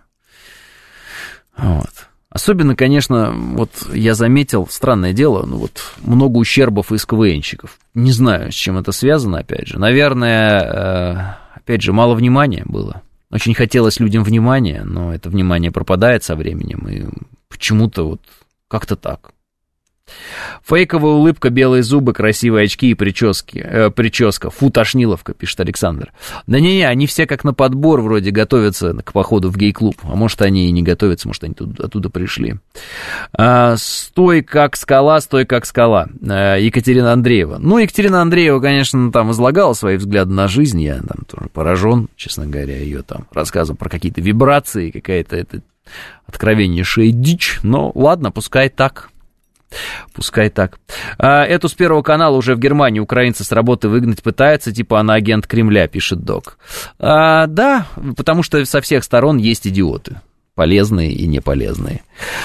Вот. Особенно, конечно, вот я заметил, странное дело, ну вот много ущербов из КВНщиков. Не знаю, с чем это связано, опять же. Наверное, э, опять же, мало внимания было. Очень хотелось людям внимания, но это внимание пропадает со временем, и почему-то вот как-то так. Фейковая улыбка, белые зубы, красивые очки и прически. Э, прическа. Фу, тошниловка, пишет Александр. Да не-не, они все как на подбор вроде готовятся к походу в гей-клуб. А может, они и не готовятся, может, они тут, оттуда пришли. А, стой как скала, стой как скала. А, Екатерина Андреева. Ну, Екатерина Андреева, конечно, там излагала свои взгляды на жизнь. Я там тоже поражен, честно говоря, ее там рассказом про какие-то вибрации, какая-то это откровеннейшая дичь. Но ладно, пускай так. Пускай так. А, эту с Первого канала уже в Германии украинцы с работы выгнать пытаются, типа она агент Кремля, пишет Док. А, да, потому что со всех сторон есть идиоты, полезные и неполезные.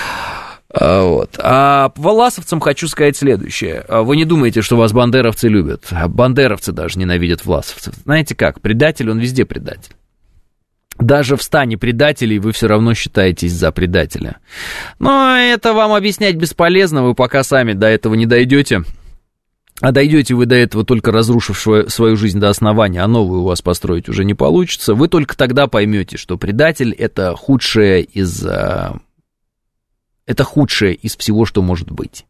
А, вот. А власовцам хочу сказать следующее. Вы не думаете, что вас бандеровцы любят. Бандеровцы даже ненавидят власовцев. Знаете как, предатель, он везде предатель. Даже в стане предателей вы все равно считаетесь за предателя. Но это вам объяснять бесполезно, вы пока сами до этого не дойдете. А дойдете вы до этого, только разрушив свою жизнь до основания, а новую у вас построить уже не получится. Вы только тогда поймете, что предатель — это худшее из... Это худшее из всего, что может быть.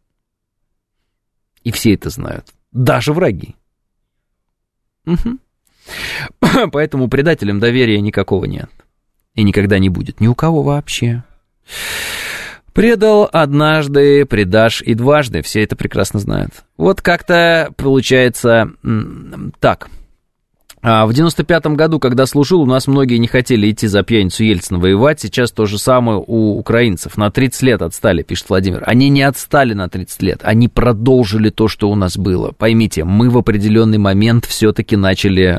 И все это знают. Даже враги. Угу. Поэтому предателям доверия никакого нет. И никогда не будет. Ни у кого вообще. Предал однажды, предашь и дважды. Все это прекрасно знают. Вот как-то получается так. В девяносто пятом году, когда служил, у нас многие не хотели идти за пьяницу Ельцина воевать. Сейчас то же самое у украинцев. На тридцать лет отстали, пишет Владимир. Они не отстали на тридцать лет. Они продолжили то, что у нас было. Поймите, мы в определенный момент все-таки начали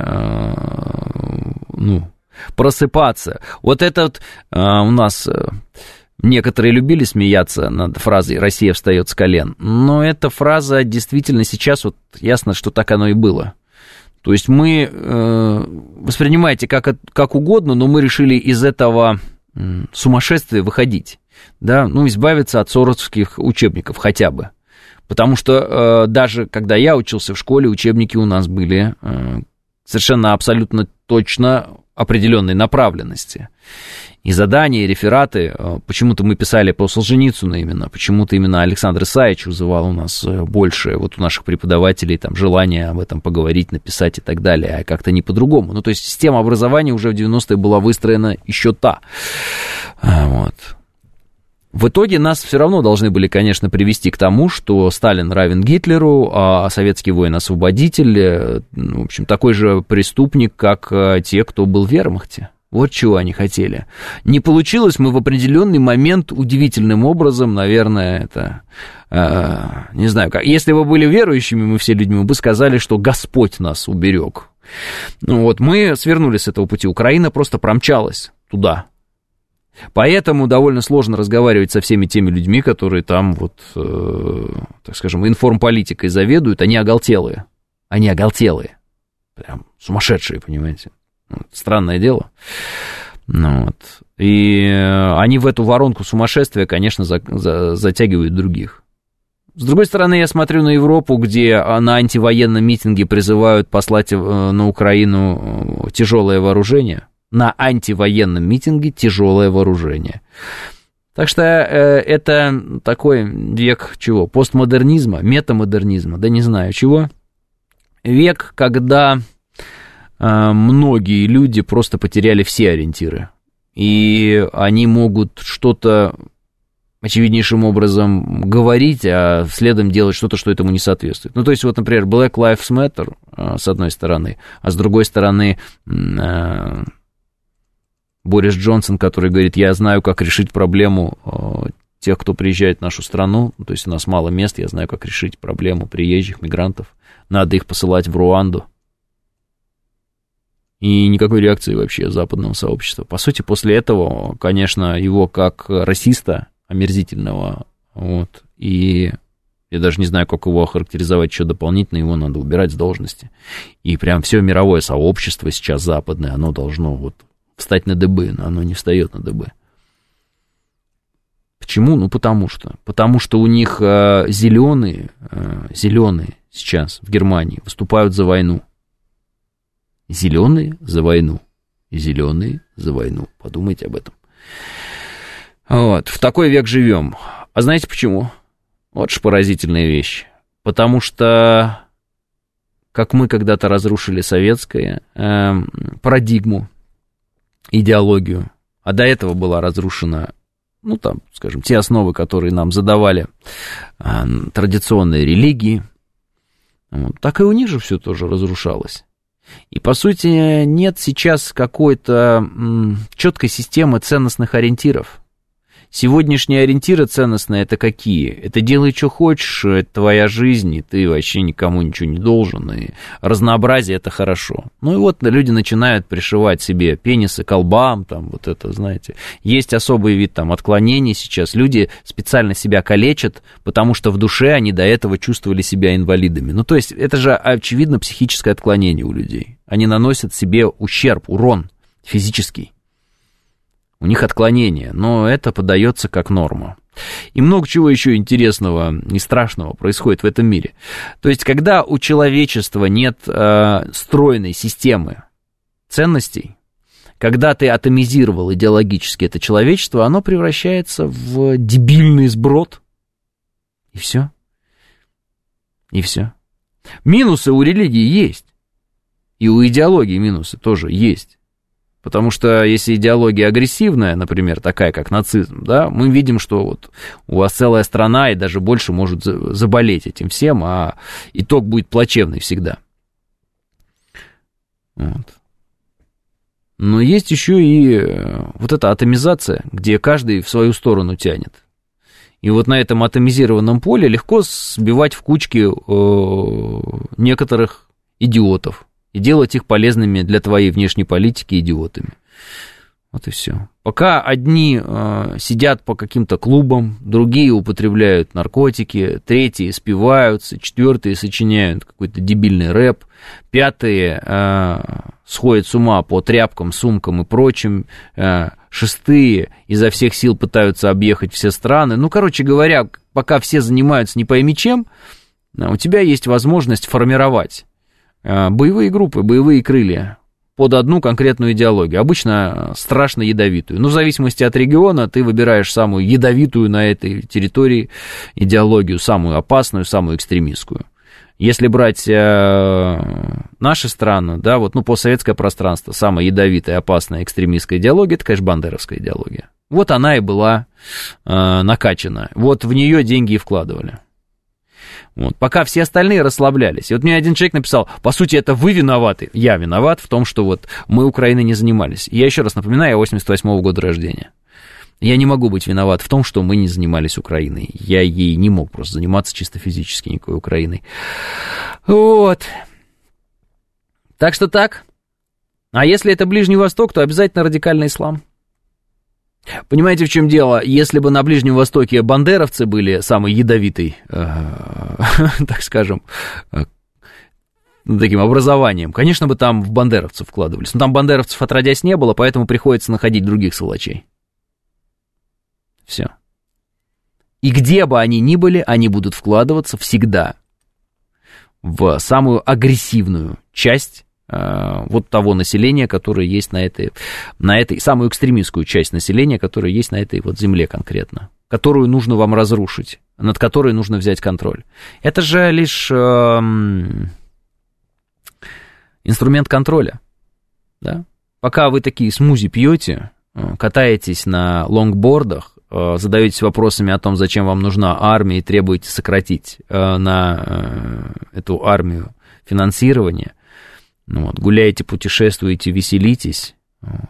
э, ну, просыпаться. Вот этот э, у нас... Э, Некоторые любили смеяться над фразой «Россия встает с колен», но эта фраза действительно сейчас вот ясно, что так оно и было. То есть мы, э, воспринимайте как, как угодно, но мы решили из этого э, сумасшествия выходить, да, ну, избавиться от соросовских учебников хотя бы. Потому что э, даже когда я учился в школе, учебники у нас были э, совершенно абсолютно точно определенной направленности. И задания, и рефераты, почему-то мы писали по Солженицыну именно, почему-то именно Александр Исаевич вызывал у нас больше, вот у наших преподавателей, там, желание об этом поговорить, написать и так далее, а как-то не по-другому. Ну, то есть система образования уже в девяностые была выстроена еще та. Вот. В итоге нас все равно должны были, конечно, привести к тому, что Сталин равен Гитлеру, а советский воин-освободитель, в общем, такой же преступник, как те, кто был в вермахте. Вот чего они хотели. Не получилось, мы в определенный момент удивительным образом, наверное, это, э, не знаю, как, если бы были верующими, мы все людьми, мы бы сказали, что Господь нас уберег. Ну вот, мы свернули с этого пути, Украина просто промчалась туда. Поэтому довольно сложно разговаривать со всеми теми людьми, которые там, вот, э, так скажем, информполитикой заведуют, они оголтелые. Они оголтелые. Прям сумасшедшие, понимаете. Странное дело. Ну, вот. И они в эту воронку сумасшествия, конечно, за, за, затягивают других. С другой стороны, я смотрю на Европу, где на антивоенном митинге призывают послать на Украину тяжелое вооружение. На антивоенном митинге тяжелое вооружение. Так что э, это такой век чего? Постмодернизма, метамодернизма, да не знаю чего. Век, когда... многие люди просто потеряли все ориентиры, и они могут что-то очевиднейшим образом говорить, а следом делать что-то, что этому не соответствует. Ну, то есть, вот, например, Black Lives Matter, с одной стороны, а с другой стороны, Борис Джонсон, который говорит, я знаю, как решить проблему тех, кто приезжает в нашу страну, то есть, у нас мало мест, я знаю, как решить проблему приезжих мигрантов, надо их посылать в Руанду. И никакой реакции вообще западного сообщества. По сути, после этого, конечно, его как расиста омерзительного, вот, и я даже не знаю, как его охарактеризовать еще дополнительно, его надо убирать с должности. И прям все мировое сообщество сейчас западное, оно должно вот встать на дыбы, но оно не встает на дыбы. Почему? Ну, потому что. Потому что у них э, зеленые, э, зеленые сейчас в Германии выступают за войну. Зеленые за войну. Зеленые за войну. Подумайте об этом. Вот. В такой век живем. А знаете почему? Вот ж поразительная вещь. Потому что, как мы когда-то разрушили советскую э, парадигму, идеологию, а до этого была разрушена, ну, там, скажем, те основы, которые нам задавали э, традиционные религии, вот, так и у них же все тоже разрушалось. И, по сути, нет сейчас какой-то м, четкой системы ценностных ориентиров. Сегодняшние ориентиры ценностные это какие? Это делай, что хочешь, это твоя жизнь, и ты вообще никому ничего не должен, и разнообразие это хорошо. Ну и вот люди начинают пришивать себе пенисы к лбам, там вот это, знаете. Есть особый вид там отклонений сейчас. Люди специально себя калечат, потому что в душе они до этого чувствовали себя инвалидами. Ну то есть это же очевидно психическое отклонение у людей. Они наносят себе ущерб, урон физический. У них отклонение, но это подается как норма. И много чего еще интересного и страшного происходит в этом мире. То есть, когда у человечества нет э, стройной системы ценностей, когда ты атомизировал идеологически это человечество, оно превращается в дебильный сброд. И все. И все. Минусы у религии есть. И у идеологии минусы тоже есть. Потому что если идеология агрессивная, например, такая, как нацизм, да, мы видим, что вот у вас целая страна и даже больше может заболеть этим всем, а итог будет плачевный всегда. Вот. Но есть еще и вот эта атомизация, где каждый в свою сторону тянет. И вот на этом атомизированном поле легко сбивать в кучки э, некоторых идиотов. И делать их полезными для твоей внешней политики идиотами. Вот и все. Пока одни э, сидят по каким-то клубам, другие употребляют наркотики, третьи спиваются, четвертые сочиняют какой-то дебильный рэп, пятые э, сходят с ума по тряпкам, сумкам и прочим, э, шестые изо всех сил пытаются объехать все страны. Ну, короче говоря, пока все занимаются не пойми чем, у тебя есть возможность формировать боевые группы, боевые крылья под одну конкретную идеологию, обычно страшно ядовитую. Но в зависимости от региона ты выбираешь самую ядовитую на этой территории идеологию, самую опасную, самую экстремистскую. Если брать э, наши страны, да, вот, ну, постсоветское пространство, самая ядовитая, опасная экстремистская идеология, это, конечно, бандеровская идеология. Вот она и была э, накачана. Вот в нее деньги и вкладывали. Вот, пока все остальные расслаблялись. И вот мне один человек написал, по сути, это вы виноваты. Я виноват в том, что вот мы Украиной не занимались. И я еще раз напоминаю, я восемьдесят восьмого года рождения. Я не могу быть виноват в том, что мы не занимались Украиной. Я ей не мог просто заниматься чисто физически никакой Украиной. Вот. Так что так. А если это Ближний Восток, то обязательно радикальный ислам. Понимаете, в чем дело? Если бы на Ближнем Востоке бандеровцы были самой ядовитой, э, так скажем, э, таким образованием, конечно бы там в бандеровцев вкладывались. Но там бандеровцев отродясь не было, поэтому приходится находить других сволочей. Все. И где бы они ни были, они будут вкладываться всегда в самую агрессивную часть вот того населения, которое есть на этой, на этой, самую экстремистскую часть населения, которая есть на этой вот земле конкретно, которую нужно вам разрушить, над которой нужно взять контроль. Это же лишь э, инструмент контроля, да? Пока вы такие смузи пьете, катаетесь на лонгбордах, э, задаетесь вопросами о том, зачем вам нужна армия, и требуете сократить э, на э, эту армию финансирование. Ну, вот, гуляете, путешествуете, веселитесь. Вот.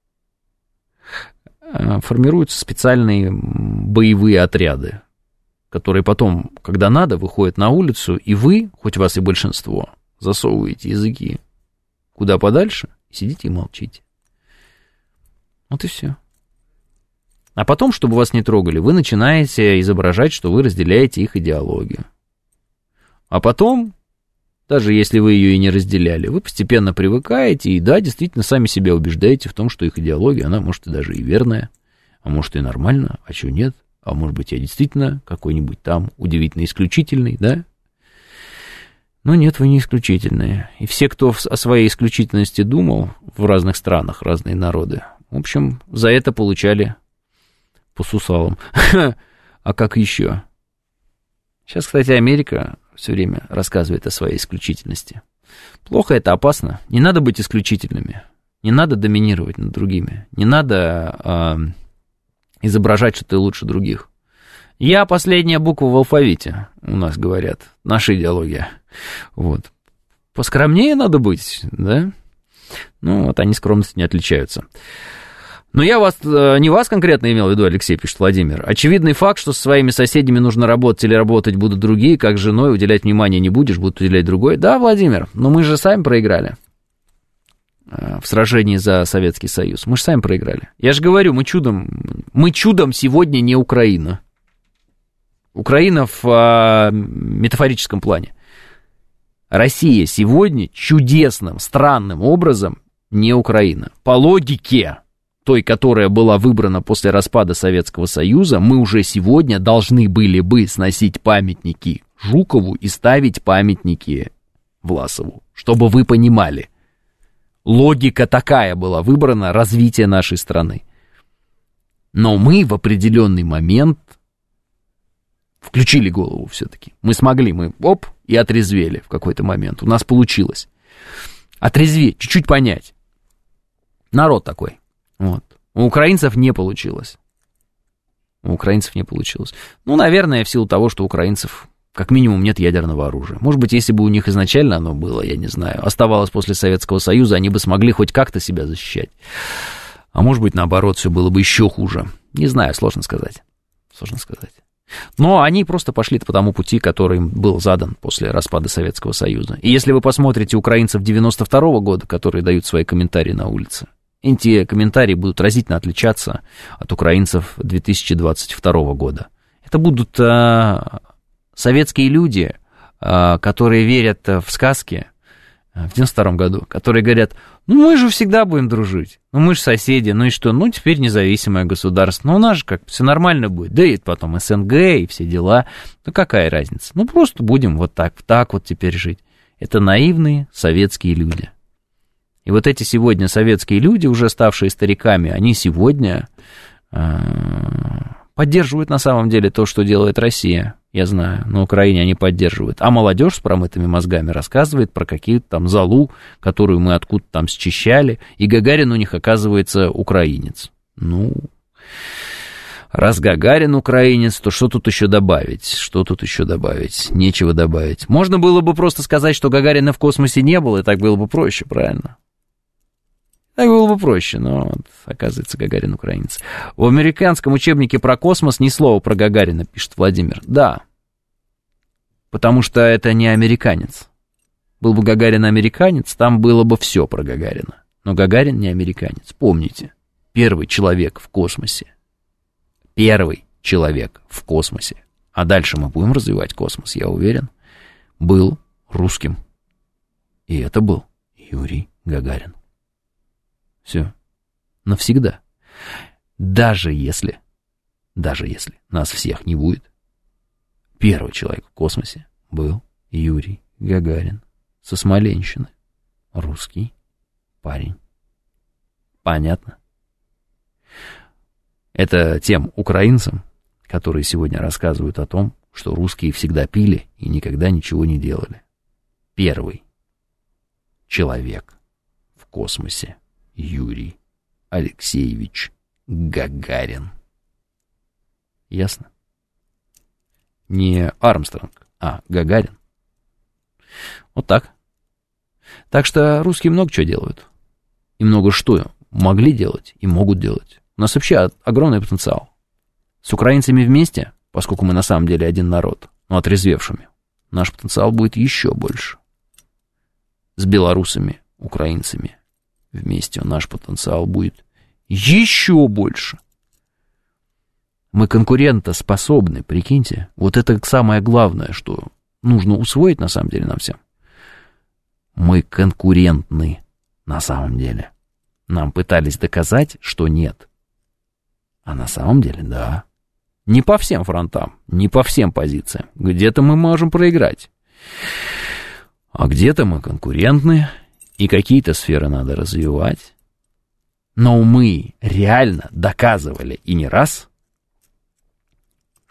Формируются специальные боевые отряды, которые потом, когда надо, выходят на улицу, и вы, хоть вас и большинство, засовываете языки куда подальше, сидите и молчите. Вот и все. А потом, чтобы вас не трогали, вы начинаете изображать, что вы разделяете их идеологию. А потом... Даже если вы ее и не разделяли, вы постепенно привыкаете и, да, действительно, сами себя убеждаете в том, что их идеология, она, может, и даже и верная, а может, и нормально, а чего нет, а может быть, я действительно какой-нибудь там удивительно исключительный, да? Но нет, вы не исключительные. И все, кто о своей исключительности думал в разных странах, разные народы, в общем, за это получали по сусалам. А как еще? Сейчас, кстати, Америка все время рассказывает о своей исключительности. Плохо, это опасно. Не надо быть исключительными. Не надо доминировать над другими. Не надо э, изображать, что ты лучше других. Я последняя буква в алфавите, у нас говорят. Наша идеология. Вот. Поскромнее надо быть, да? Ну, вот они скромностью не отличаются. Но я вас, не вас конкретно имел в виду, Алексей, пишет Владимир. Очевидный факт, что со своими соседями нужно работать или работать будут другие, как с женой уделять внимание не будешь, будут уделять другой. Да, Владимир, но мы же сами проиграли в сражении за Советский Союз. Мы же сами проиграли. Я же говорю, мы чудом, мы чудом сегодня не Украина. Украина в а, метафорическом плане. Россия сегодня чудесным, странным образом не Украина. По логике той, которая была выбрана после распада Советского Союза, мы уже сегодня должны были бы сносить памятники Жукову и ставить памятники Власову, чтобы вы понимали. Логика такая была выбрана развития нашей страны. Но мы в определенный момент включили голову все-таки. Мы смогли, мы оп, и отрезвели в какой-то момент. У нас получилось. Отрезветь, чуть-чуть понять. Народ такой. Вот. У украинцев не получилось. У украинцев не получилось. Ну, наверное, в силу того, что у украинцев как минимум нет ядерного оружия. Может быть, если бы у них изначально оно было, я не знаю, оставалось после Советского Союза, они бы смогли хоть как-то себя защищать. А может быть, наоборот, все было бы еще хуже. Не знаю, сложно сказать. Сложно сказать. Но они просто пошли по тому пути, который им был задан после распада Советского Союза. И если вы посмотрите украинцев девяносто второго года, которые дают свои комментарии на улице, эти комментарии будут разительно отличаться от украинцев две тысячи двадцать второго года. Это будут а, советские люди, а, которые верят в сказки в девяносто втором году, которые говорят, ну мы же всегда будем дружить, ну мы же соседи, ну и что, ну теперь независимое государство, ну у нас же как все нормально будет, да и потом СНГ и все дела, ну какая разница, ну просто будем вот так, так вот теперь жить. Это наивные советские люди. И вот эти сегодня советские люди, уже ставшие стариками, они сегодня э, поддерживают на самом деле то, что делает Россия. Я знаю, на Украине они поддерживают. А молодежь с промытыми мозгами рассказывает про какие-то там залу, которую мы откуда-то там счищали, и Гагарин у них, оказывается, украинец. Ну, раз Гагарин украинец, то что тут еще добавить? Что тут еще добавить? Нечего добавить. Можно было бы просто сказать, что Гагарина в космосе не было, и так было бы проще, правильно? Так было бы проще, но, вот, оказывается, Гагарин украинец. В американском учебнике про космос ни слова про Гагарина, пишет Владимир. Да, потому что это не американец. Был бы Гагарин американец, там было бы все про Гагарина. Но Гагарин не американец. Помните, первый человек в космосе. Первый человек в космосе. А дальше мы будем развивать космос, я уверен. Был русским. И это был Юрий Гагарин. Все. Навсегда. Даже если, даже если нас всех не будет, первый человек в космосе был Юрий Гагарин со Смоленщины. Русский парень. Понятно? Это тем украинцам, которые сегодня рассказывают о том, что русские всегда пили и никогда ничего не делали. Первый человек в космосе. Юрий Алексеевич Гагарин. Ясно? Не Армстронг, а Гагарин. Вот так. Так что русские много чего делают. И много что могли делать и могут делать. У нас вообще огромный потенциал. С украинцами вместе, поскольку мы на самом деле один народ, но отрезвевшими, наш потенциал будет еще больше. С белорусами, украинцами вместе наш потенциал будет еще больше. Мы конкурентоспособны, прикиньте. Вот это самое главное, что нужно усвоить на самом деле нам всем. Мы конкурентны на самом деле. Нам пытались доказать, что нет. А на самом деле да. Не по всем фронтам, не по всем позициям. Где-то мы можем проиграть. А где-то мы конкурентны. И какие-то сферы надо развивать. Но мы реально доказывали и не раз,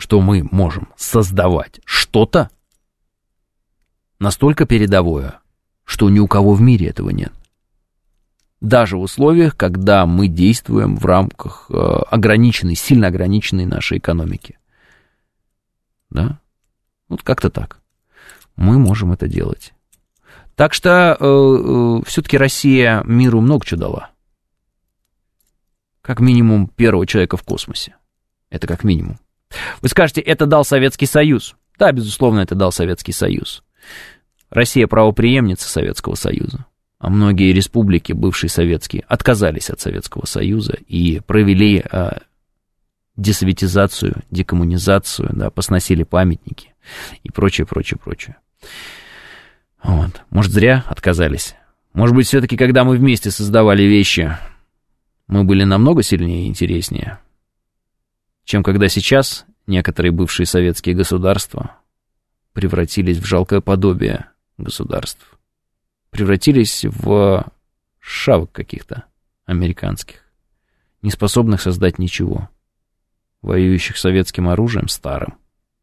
что мы можем создавать что-то настолько передовое, что ни у кого в мире этого нет. Даже в условиях, когда мы действуем в рамках э, ограниченной, сильно ограниченной нашей экономики. Да? Вот как-то так. Мы можем это делать. Так что э, э, все-таки Россия миру много чего дала. Как минимум первого человека в космосе. Это как минимум. Вы скажете, это дал Советский Союз. Да, безусловно, это дал Советский Союз. Россия правопреемница Советского Союза. А многие республики, бывшие советские, отказались от Советского Союза и провели э, десоветизацию, декоммунизацию, да, посносили памятники и прочее, прочее, прочее. Вот. Может, зря отказались. Может быть, все-таки, когда мы вместе создавали вещи, мы были намного сильнее и интереснее, чем когда сейчас некоторые бывшие советские государства превратились в жалкое подобие государств. Превратились в шавок каких-то американских, не способных создать ничего, воюющих советским оружием старым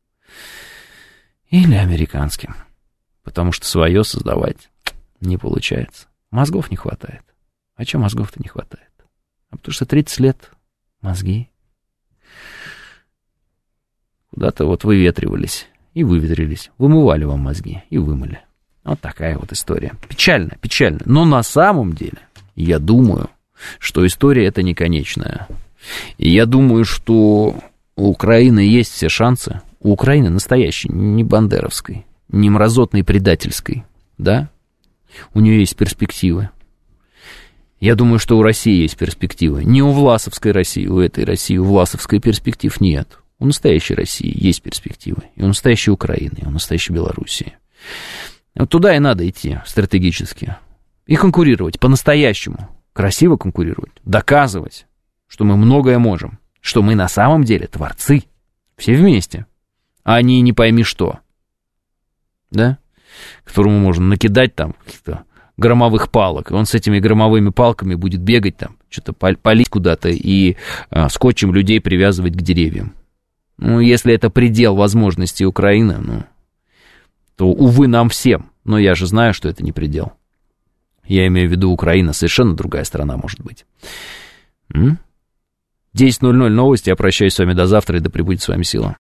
или американским, потому что свое создавать не получается. Мозгов не хватает. А чего мозгов-то не хватает? А потому что тридцать лет мозги куда-то вот выветривались и выветрились, вымывали вам мозги и вымыли. Вот такая вот история. Печально, печально. Но на самом деле, я думаю, что история эта не конечная. И я думаю, что у Украины есть все шансы. У Украины настоящей, не бандеровской, не мразотной предательской, да? У нее есть перспективы. Я думаю, что у России есть перспективы. Не у власовской России, у этой России, у власовской перспектив нет. У настоящей России есть перспективы. И у настоящей Украины, и у настоящей Белоруссии. Вот туда и надо идти стратегически. И конкурировать по-настоящему. Красиво конкурировать. Доказывать, что мы многое можем. Что мы на самом деле творцы. Все вместе. А не не пойми что. Да? Которому можно накидать там каких-то громовых палок. И он с этими громовыми палками будет бегать там, что-то палить куда-то и а, скотчем людей привязывать к деревьям. Ну, если это предел возможностей Украины, ну, то, увы, нам всем. Но я же знаю, что это не предел. Я имею в виду, Украина совершенно другая страна может быть. десять ноль ноль новости. Я прощаюсь с вами до завтра, и да пребудет с вами сила.